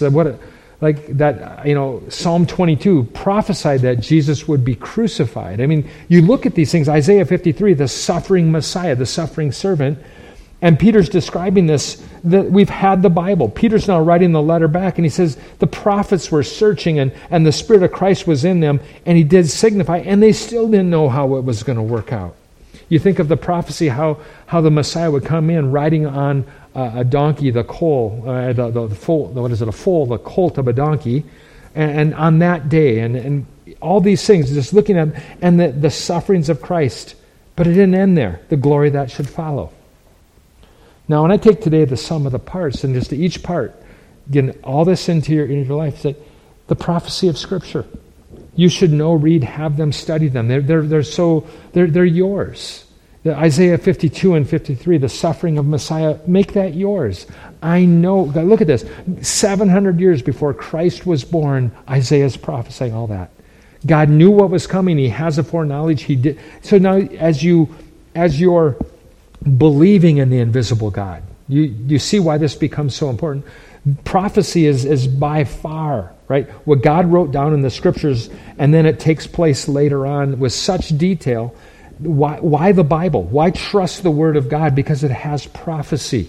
Psalm 22 prophesied that Jesus would be crucified. I mean, you look at these things, Isaiah 53, the suffering Messiah, the suffering servant, and Peter's describing this, that we've had the Bible. Peter's now writing the letter back, and he says the prophets were searching, and the Spirit of Christ was in them, and He did signify, and they still didn't know how it was going to work out. You think of the prophecy, how the Messiah would come in riding on a donkey, the colt, the colt of a donkey, and on that day, and all these things, just looking at, and the sufferings of Christ. But it didn't end there, the glory that should follow. Now, when I take today the sum of the parts, and just each part, getting all this into your life, that the prophecy of Scripture. You should know, read, have them, study them. They're yours. Isaiah 52 and 53, the suffering of Messiah, make that yours. I know, look at this. 700 years before Christ was born, Isaiah's prophesying all that. God knew what was coming. He has a foreknowledge. He did. So now as you're believing in the invisible God, you see why this becomes so important. Prophecy is by far, right, what God wrote down in the Scriptures, and then it takes place later on with such detail. Why the Bible? Why trust the Word of God? Because it has prophecy.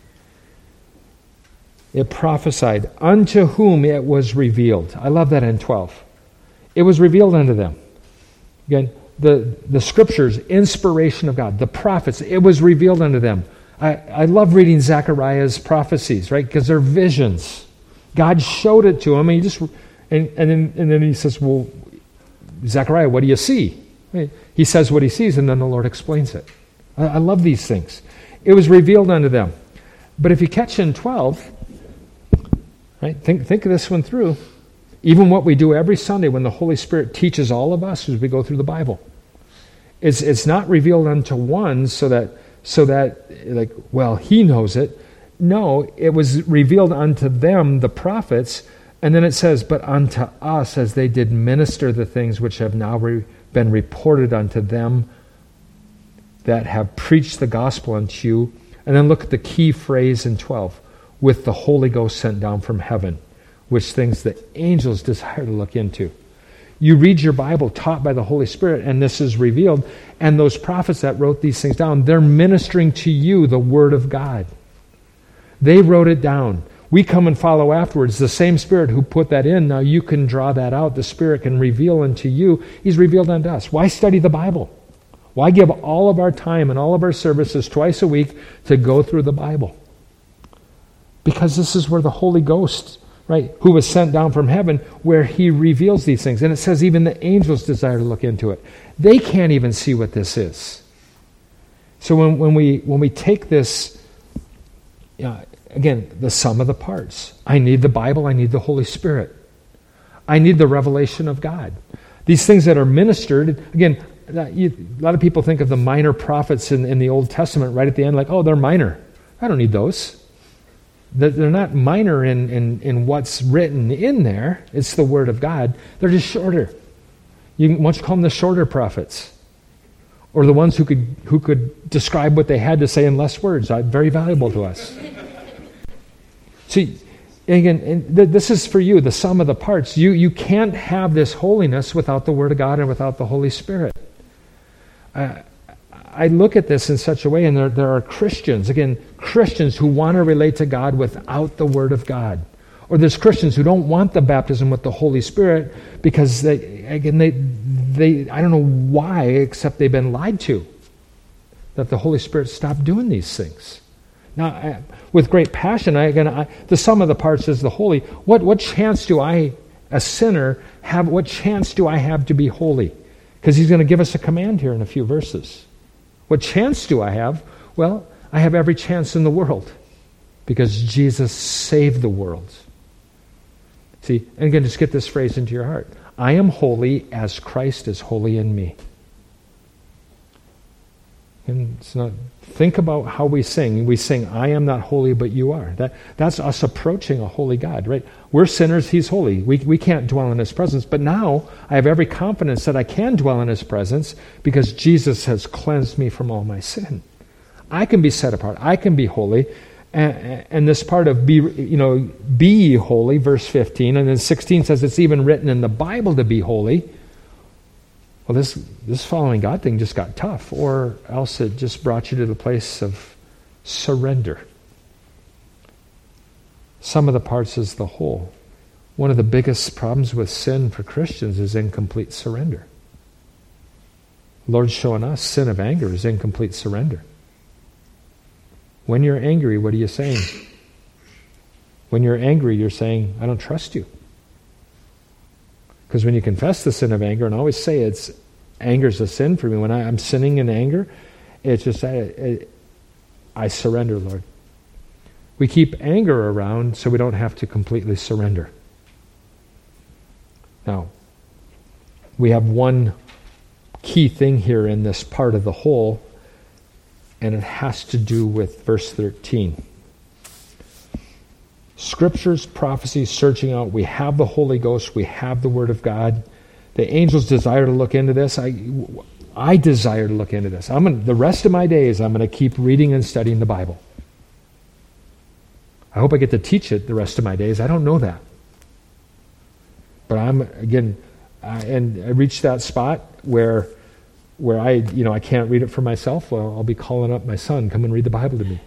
It prophesied, unto whom it was revealed. I love that in 12. It was revealed unto them. Again, the Scriptures, inspiration of God, the prophets, it was revealed unto them. I love reading Zechariah's prophecies, right? Because they're visions. God showed it to him, and then he says, well, Zechariah, what do you see? He says what he sees, and then the Lord explains it. I love these things. It was revealed unto them. But if you catch in 12, right? Think of this one through. Even what we do every Sunday when the Holy Spirit teaches all of us as we go through the Bible. It's not revealed unto one so that like, well, he knows it. No, it was revealed unto them, the prophets, and then it says, but unto us as they did minister the things which have now been reported unto them that have preached the gospel unto you. And then look at the key phrase in 12, with the Holy Ghost sent down from heaven, which things the angels desire to look into. You read your Bible taught by the Holy Spirit, and this is revealed, and those prophets that wrote these things down, they're ministering to you the Word of God. They wrote it down. We come and follow afterwards. The same Spirit who put that in, now you can draw that out. The Spirit can reveal unto you. He's revealed unto us. Why study the Bible? Why give all of our time and all of our services twice a week to go through the Bible? Because this is where the Holy Ghost, right, who was sent down from heaven, where he reveals these things. And it says even the angels desire to look into it. They can't even see what this is. So when we take this, again, the sum of the parts. I need the Bible, I need the Holy Spirit. I need the revelation of God. These things that are ministered, again, a lot of people think of the minor prophets in the Old Testament right at the end, like, oh, they're minor. I don't need those. They're not minor in what's written in there. It's the Word of God. They're just shorter. Why don't you call them the shorter prophets? Or the ones who could describe what they had to say in less words. Very valuable to us. See, again, this is for you, the sum of the parts. You can't have this holiness without the Word of God and without the Holy Spirit. I look at this in such a way, and there are Christians who want to relate to God without the Word of God. Or there's Christians who don't want the baptism with the Holy Spirit because they I don't know why, except they've been lied to, that the Holy Spirit stopped doing these things. Now, with great passion, the sum of the parts is the holy. What chance do I, a sinner, have? What chance do I have to be holy? Because he's going to give us a command here in a few verses. What chance do I have? Well, I have every chance in the world because Jesus saved the world. See, and again, just get this phrase into your heart. I am holy as Christ is holy in me. And it's not, think about how we sing. We sing, I am not holy, but you are. That's us approaching a holy God, right? We're sinners, he's holy. We can't dwell in his presence. But now I have every confidence that I can dwell in his presence because Jesus has cleansed me from all my sin. I can be set apart. I can be holy. And this part of be ye holy, verse 15, and then 16 says it's even written in the Bible to be holy. Well, this following God thing just got tough, or else it just brought you to the place of surrender. Some of the parts is the whole. One of the biggest problems with sin for Christians is incomplete surrender. The Lord's showing us sin of anger is incomplete surrender. When you're angry, what are you saying? When you're angry, you're saying, I don't trust you. Because when you confess the sin of anger, and I always say anger's a sin for me. When I'm sinning in anger, it's just, I surrender, Lord. We keep anger around so we don't have to completely surrender. Now, we have one key thing here in this part of the whole, and it has to do with verse 13. Scriptures, prophecies, searching out. We have the Holy Ghost. We have the Word of God. The angels desire to look into this. I desire to look into this. The rest of my days, I'm going to keep reading and studying the Bible. I hope I get to teach it the rest of my days. I don't know that. But and I reached that spot where I can't read it for myself. Well, I'll be calling up my son, come and read the Bible to me.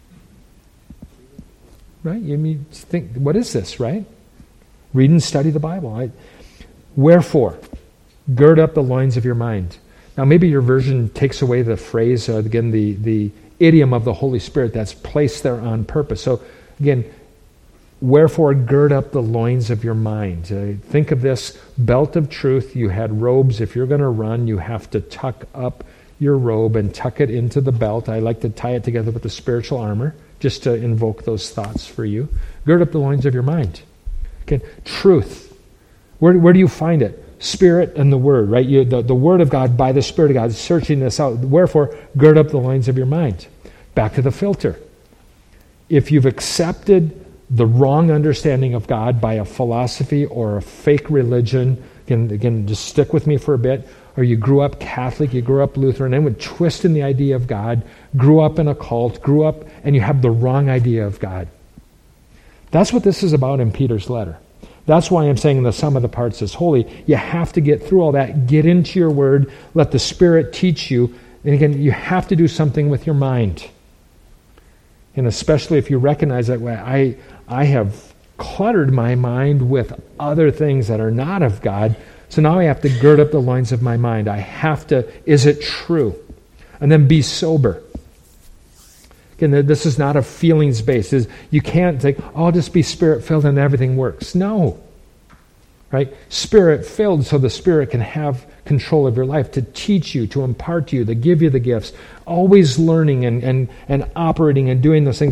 Right? You think, what is this, right? Read and study the Bible. Wherefore, gird up the loins of your mind. Now, maybe your version takes away the phrase, again, the idiom of the Holy Spirit that's placed there on purpose. So, again, wherefore, gird up the loins of your mind. Think of this belt of truth. You had robes. If you're going to run, you have to tuck up your robe and tuck it into the belt. I like to tie it together with the spiritual armor, just to invoke those thoughts for you. Gird up the loins of your mind. Okay, truth. Where do you find it? Spirit and the Word, right? The Word of God by the Spirit of God, searching this out. Wherefore, gird up the loins of your mind. Back to the filter. If you've accepted the wrong understanding of God by a philosophy or a fake religion, again, just stick with me for a bit, or you grew up Catholic, you grew up Lutheran, and would twist in the idea of God, grew up in a cult, grew up, and you have the wrong idea of God. That's what this is about in Peter's letter. That's why I'm saying the sum of the parts is holy. You have to get through all that, get into your Word, let the Spirit teach you, and again, you have to do something with your mind. And especially if you recognize that I have cluttered my mind with other things that are not of God, so now I have to gird up the loins of my mind. I have to, is it true? And then be sober. Again, this is not a feelings-based. You can't think, I'll just be Spirit-filled and everything works. No. Right? Spirit-filled so the Spirit can have control of your life, to teach you, to impart to you, to give you the gifts. Always learning and operating and doing those things.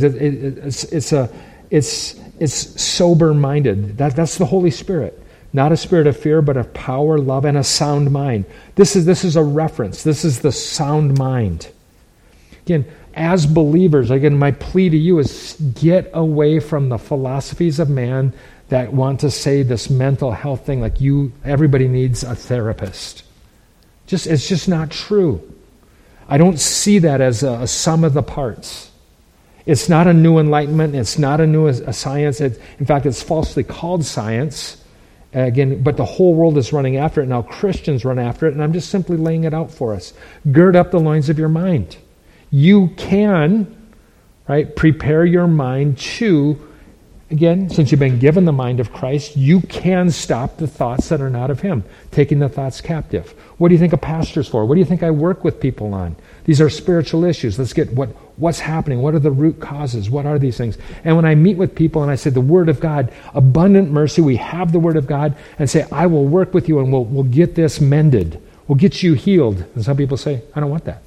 It's sober-minded. That's the Holy Spirit. Not a spirit of fear, but of power, love, and a sound mind. This is a reference. This is the sound mind. Again, as believers, again, my plea to you is get away from the philosophies of man that want to say this mental health thing like everybody needs a therapist. It's just not true. I don't see that as a sum of the parts. It's not a new enlightenment. It's not a new science. In fact, it's falsely called science. Again, but the whole world is running after it. Now Christians run after it, and I'm just simply laying it out for us. Gird up the loins of your mind. You can, right, prepare your mind to, again, since you've been given the mind of Christ, you can stop the thoughts that are not of Him, taking the thoughts captive. What do you think a pastor's for? What do you think I work with people on? These are spiritual issues. Let's get what's happening. What are the root causes? What are these things? And when I meet with people and I say the Word of God, abundant mercy, we have the Word of God, and say, I will work with you and we'll get this mended. We'll get you healed. And some people say, I don't want that.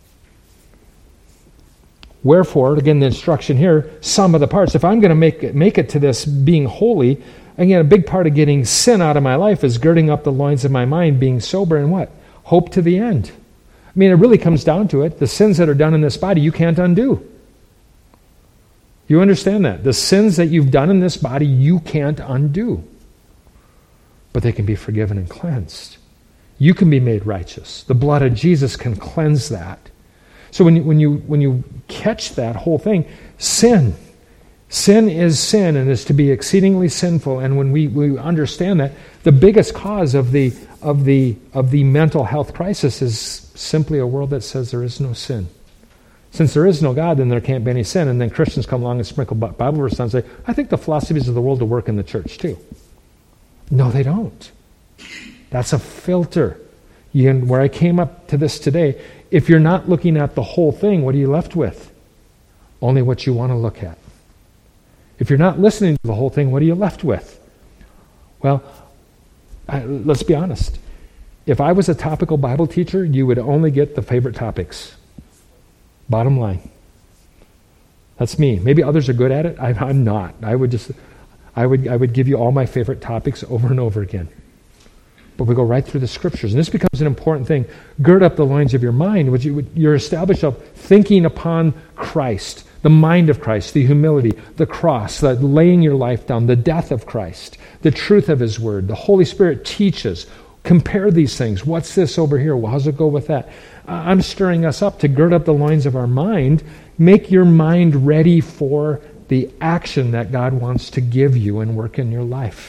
Wherefore, again, the instruction here, sum of the parts. If I'm going to make it to this being holy, again, a big part of getting sin out of my life is girding up the loins of my mind, being sober, and what? Hope to the end. I mean, it really comes down to it. The sins that are done in this body, you can't undo. You understand that? The sins that you've done in this body, you can't undo. But they can be forgiven and cleansed. You can be made righteous. The blood of Jesus can cleanse that. So when you catch that whole thing, sin is sin and is to be exceedingly sinful. And when we understand that, the biggest cause of the mental health crisis is simply a world that says there is no sin. Since there is no God, then there can't be any sin. And then Christians come along and sprinkle Bible verses and say, I think the philosophies of the world will work in the church too. No, they don't. That's a filter. Where I came up to this today, if you're not looking at the whole thing, what are you left with? Only what you want to look at. If you're not listening to the whole thing, what are you left with? Well, let's be honest. If I was a topical Bible teacher, you would only get the favorite topics. Bottom line. That's me. Maybe others are good at it. I'm not. I would give you all my favorite topics over and over again. But we go right through the Scriptures. And this becomes an important thing. Gird up the loins of your mind. You're established of thinking upon Christ, the mind of Christ, the humility, the cross, the laying your life down, the death of Christ, the truth of His Word. The Holy Spirit teaches. Compare these things. What's this over here? Well, how's it go with that? I'm stirring us up to gird up the loins of our mind. Make your mind ready for the action that God wants to give you and work in your life.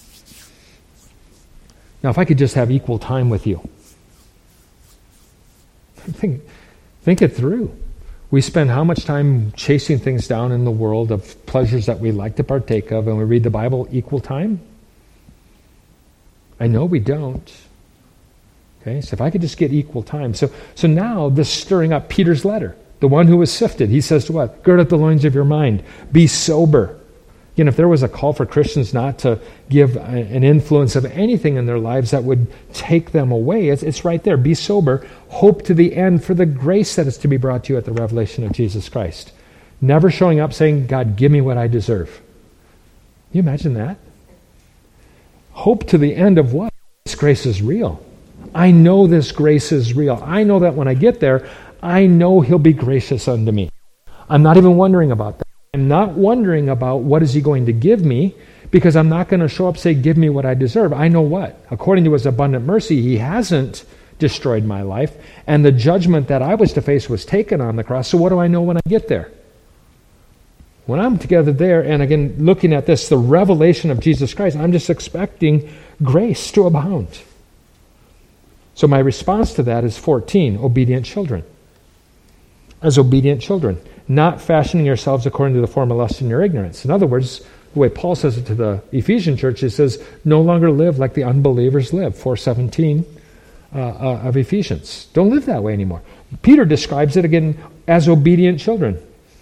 Now, if I could just have equal time with you. Think it through. We spend how much time chasing things down in the world of pleasures that we like to partake of, and we read the Bible equal time? I know we don't. Okay, so if I could just get equal time. So now this stirring up Peter's letter, the one who was sifted, he says to what? Gird up the loins of your mind. Be sober. Again, if there was a call for Christians not to give an influence of anything in their lives that would take them away, it's right there. Be sober. Hope to the end for the grace that is to be brought to you at the revelation of Jesus Christ. Never showing up saying, God, give me what I deserve. Can you imagine that? Hope to the end of what? This grace is real. I know this grace is real. I know that when I get there, I know He'll be gracious unto me. I'm not even wondering about that. I'm not wondering about what is He going to give me, because I'm not going to show up, say, give me what I deserve. I know what? According to His abundant mercy, He hasn't destroyed my life, and the judgment that I was to face was taken on the cross. So what do I know when I get there? When I'm together there, and again, looking at this, the revelation of Jesus Christ, I'm just expecting grace to abound. So my response to that is 14, obedient children. As obedient children, not fashioning yourselves according to the form of lust in your ignorance. In other words, the way Paul says it to the Ephesian church, he says, no longer live like the unbelievers live, 4:17 of Ephesians. Don't live that way anymore. Peter describes it again as obedient children.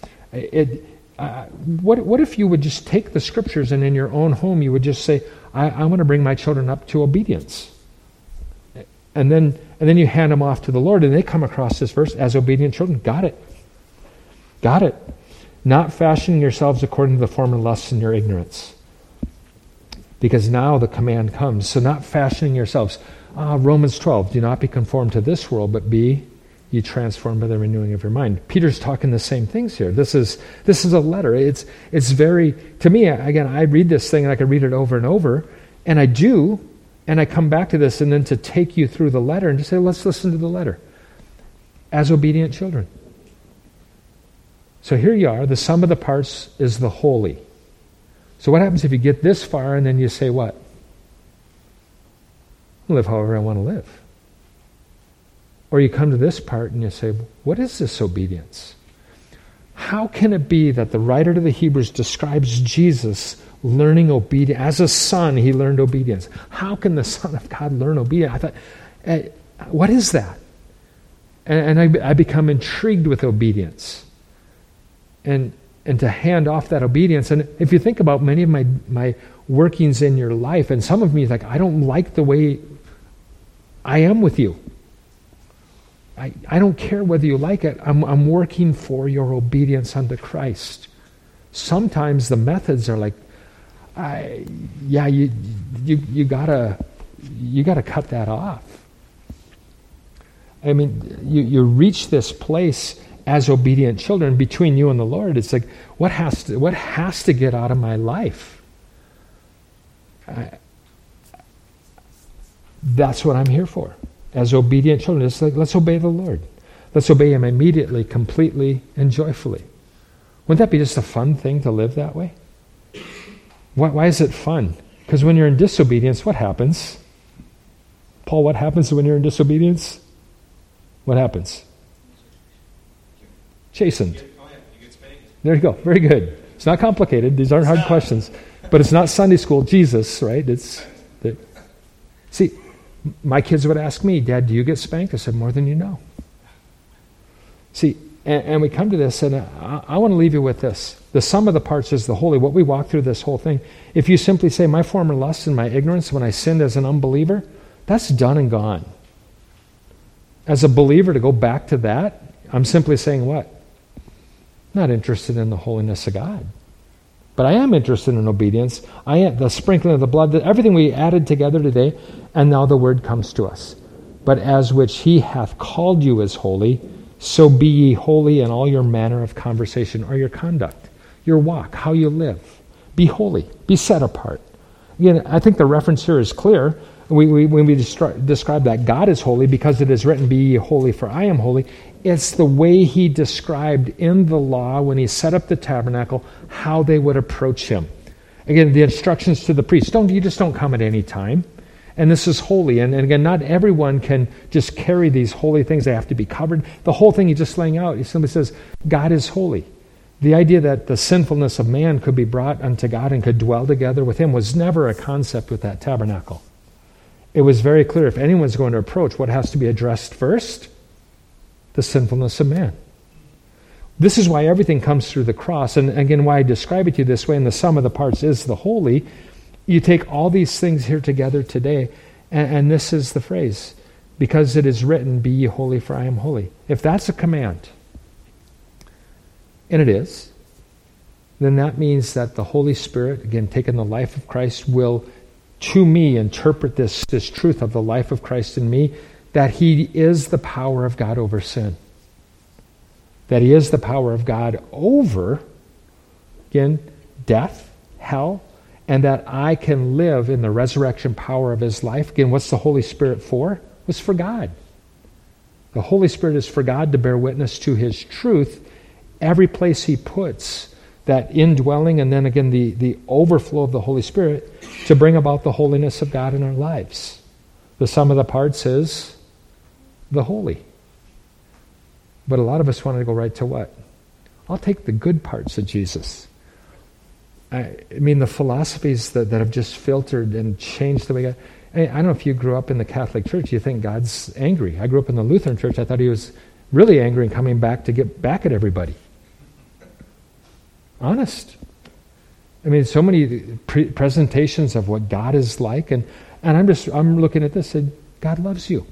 What if you would just take the scriptures and in your own home you would just say, I want to bring my children up to obedience. And then you hand them off to the Lord, and they come across this verse as obedient children. Got it. Got it. Not fashioning yourselves according to the former lusts in your ignorance. Because now the command comes. So not fashioning yourselves. Romans 12, do not be conformed to this world, but be ye transformed by the renewing of your mind. Peter's talking the same things here. This is a letter. It's very, to me, again, I read this thing and I can read it over and over, and I do, and I come back to this, and then to take you through the letter and just say, let's listen to the letter. As obedient children. So here you are, the sum of the parts is the holy. So what happens if you get this far and then you say what? I'll live however I want to live. Or you come to this part and you say, what is this obedience? How can it be that the writer to the Hebrews describes Jesus learning obedience? As a son, he learned obedience. How can the Son of God learn obedience? I thought, what is that? And I become intrigued with obedience. And to hand off that obedience. And if you think about many of my workings in your life, and some of me like, I don't like the way I am with you. I don't care whether you like it. I'm working for your obedience unto Christ. Sometimes the methods are like, you gotta cut that off. I mean, you reach this place as obedient children between you and the Lord. It's like, what has to get out of my life? That's what I'm here for. As obedient children, it's like, let's obey the Lord. Let's obey Him immediately, completely, and joyfully. Wouldn't that be just a fun thing to live that way? Why is it fun? Because when you're in disobedience, what happens? Paul, what happens when you're in disobedience? What happens? Chastened. There you go. Very good. It's not complicated. These aren't hard questions. But it's not Sunday school Jesus, right? See, my kids would ask me, Dad, do you get spanked? I said, more than you know. See, and we come to this, and I want to leave you with this. The sum of the parts is the holy. What we walk through this whole thing, if you simply say, my former lusts and my ignorance when I sinned as an unbeliever, that's done and gone. As a believer, to go back to that, I'm simply saying what? Not interested in the holiness of God. But I am interested in obedience. I am the sprinkling of the blood, everything we added together today, and now the word comes to us. But as which He hath called you is holy, so be ye holy in all your manner of conversation or your conduct, your walk, how you live. Be holy. Be set apart. Again, I think the reference here is clear. When we describe that God is holy, because it is written, "Be ye holy, for I am holy," it's the way he described in the law when he set up the tabernacle how they would approach him. Again, the instructions to the priests, you just don't come at any time. And this is holy. And again, not everyone can just carry these holy things. They have to be covered. The whole thing he's just laying out. He simply says, God is holy. The idea that the sinfulness of man could be brought unto God and could dwell together with him was never a concept with that tabernacle. It was very clear if anyone's going to approach, what has to be addressed first? The sinfulness of man. This is why everything comes through the cross. And again, why I describe it to you this way, and the sum of the parts is the holy. You take all these things here together today, and this is the phrase, because it is written, "Be ye holy, for I am holy." If that's a command, and it is, then that means that the Holy Spirit, again, taking the life of Christ, will, to me, interpret this truth of the life of Christ in me, that he is the power of God over sin. That he is the power of God over, again, death, hell, and that I can live in the resurrection power of his life. Again, what's the Holy Spirit for? It's for God. The Holy Spirit is for God to bear witness to his truth every place he puts that indwelling, and then again the overflow of the Holy Spirit to bring about the holiness of God in our lives. The sum of the parts is the holy. But a lot of us want to go right to what? I'll take the good parts of Jesus. I mean, the philosophies that have just filtered and changed the way God... I don't know if you grew up in the Catholic Church, you think God's angry. I grew up in the Lutheran Church, I thought he was really angry and coming back to get back at everybody. Honest. I mean, so many presentations of what God is like, and I'm looking at this and God loves you.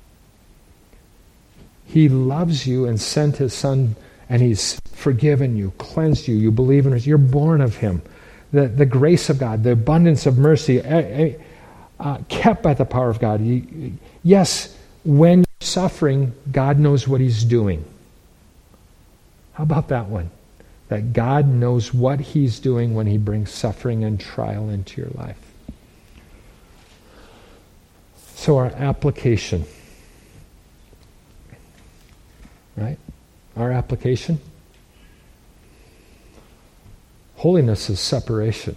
He loves you and sent his Son, and he's forgiven you, cleansed you, you believe in him, you're born of him. The grace of God, the abundance of mercy, kept by the power of God. Yes, when you're suffering, God knows what he's doing. How about that one? That God knows what he's doing when he brings suffering and trial into your life. So our application, right? Our application. Holiness is separation.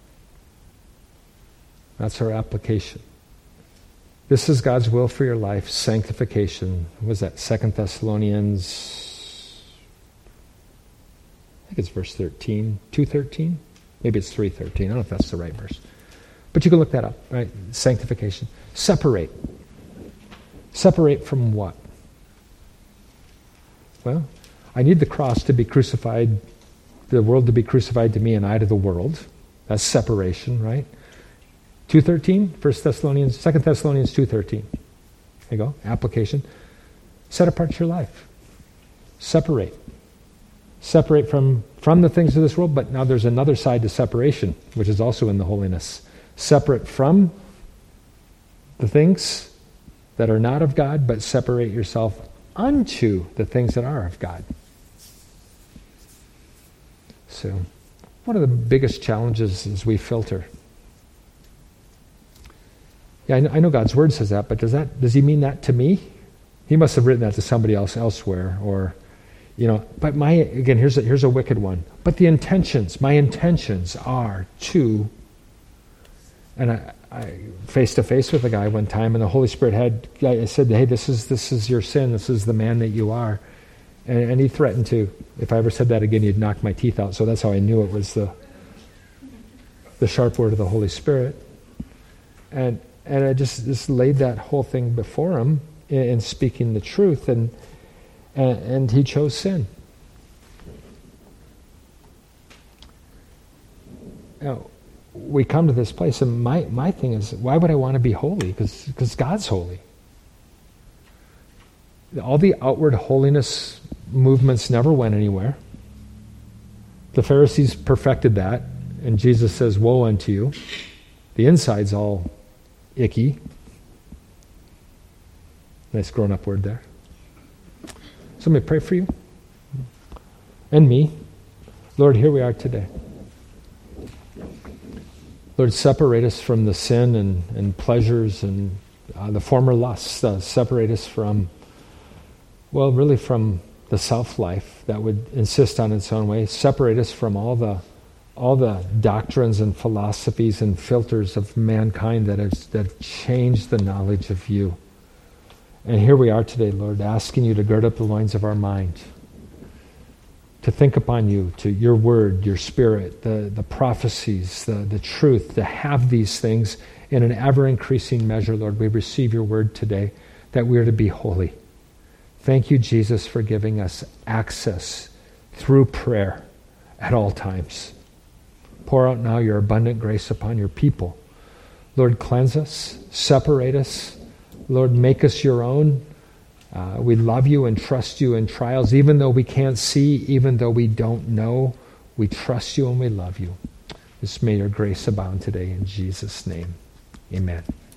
That's our application. This is God's will for your life, sanctification. What was that? 2 Thessalonians, I think it's verse 13, 2:13? Maybe it's 3:13. I don't know if that's the right verse. But you can look that up, right? Sanctification. Separate. Separate from what? Well, I need the cross to be crucified, the world to be crucified to me and I to the world. That's separation, right? 2:13, 2 Thessalonians 2:13. There you go, application. Set apart your life. Separate. Separate from the things of this world, but now there's another side to separation, which is also in the holiness. Separate from the things that are not of God, but separate yourself unto the things that are of God. So, one of the biggest challenges is we filter. Yeah, I know God's Word says that, but does he mean that to me? He must have written that to somebody else elsewhere, or, but here's a wicked one. But my intentions are to, and I face to face with a guy one time, and the Holy Spirit I said, hey, this is your sin, this is the man that you are. And he threatened to, if I ever said that again, he'd knock my teeth out. So that's how I knew it was the sharp word of the Holy Spirit. And I just laid that whole thing before him in speaking the truth, and he chose sin. Now, we come to this place, and my thing is, why would I want to be holy? Because God's holy. All the outward holiness movements never went anywhere. The Pharisees perfected that, and Jesus says, woe unto you. The inside's all icky. Nice grown up word there. So let me pray for you and me. Lord, here we are today. Lord, separate us from the sin and pleasures and the former lusts. Separate us from, well, really from the self-life that would insist on its own way. Separate us from all the doctrines and philosophies and filters of mankind that have changed the knowledge of you. And here we are today, Lord, asking you to gird up the loins of our mind, to think upon you, to your word, your spirit, the prophecies, the truth, to have these things in an ever-increasing measure, Lord. We receive your word today that we are to be holy. Thank you, Jesus, for giving us access through prayer at all times. Pour out now your abundant grace upon your people. Lord, cleanse us, separate us. Lord, make us your own. We love you and trust you in trials, even though we can't see, even though we don't know. We trust you and we love you. Just may your grace abound today in Jesus' name. Amen.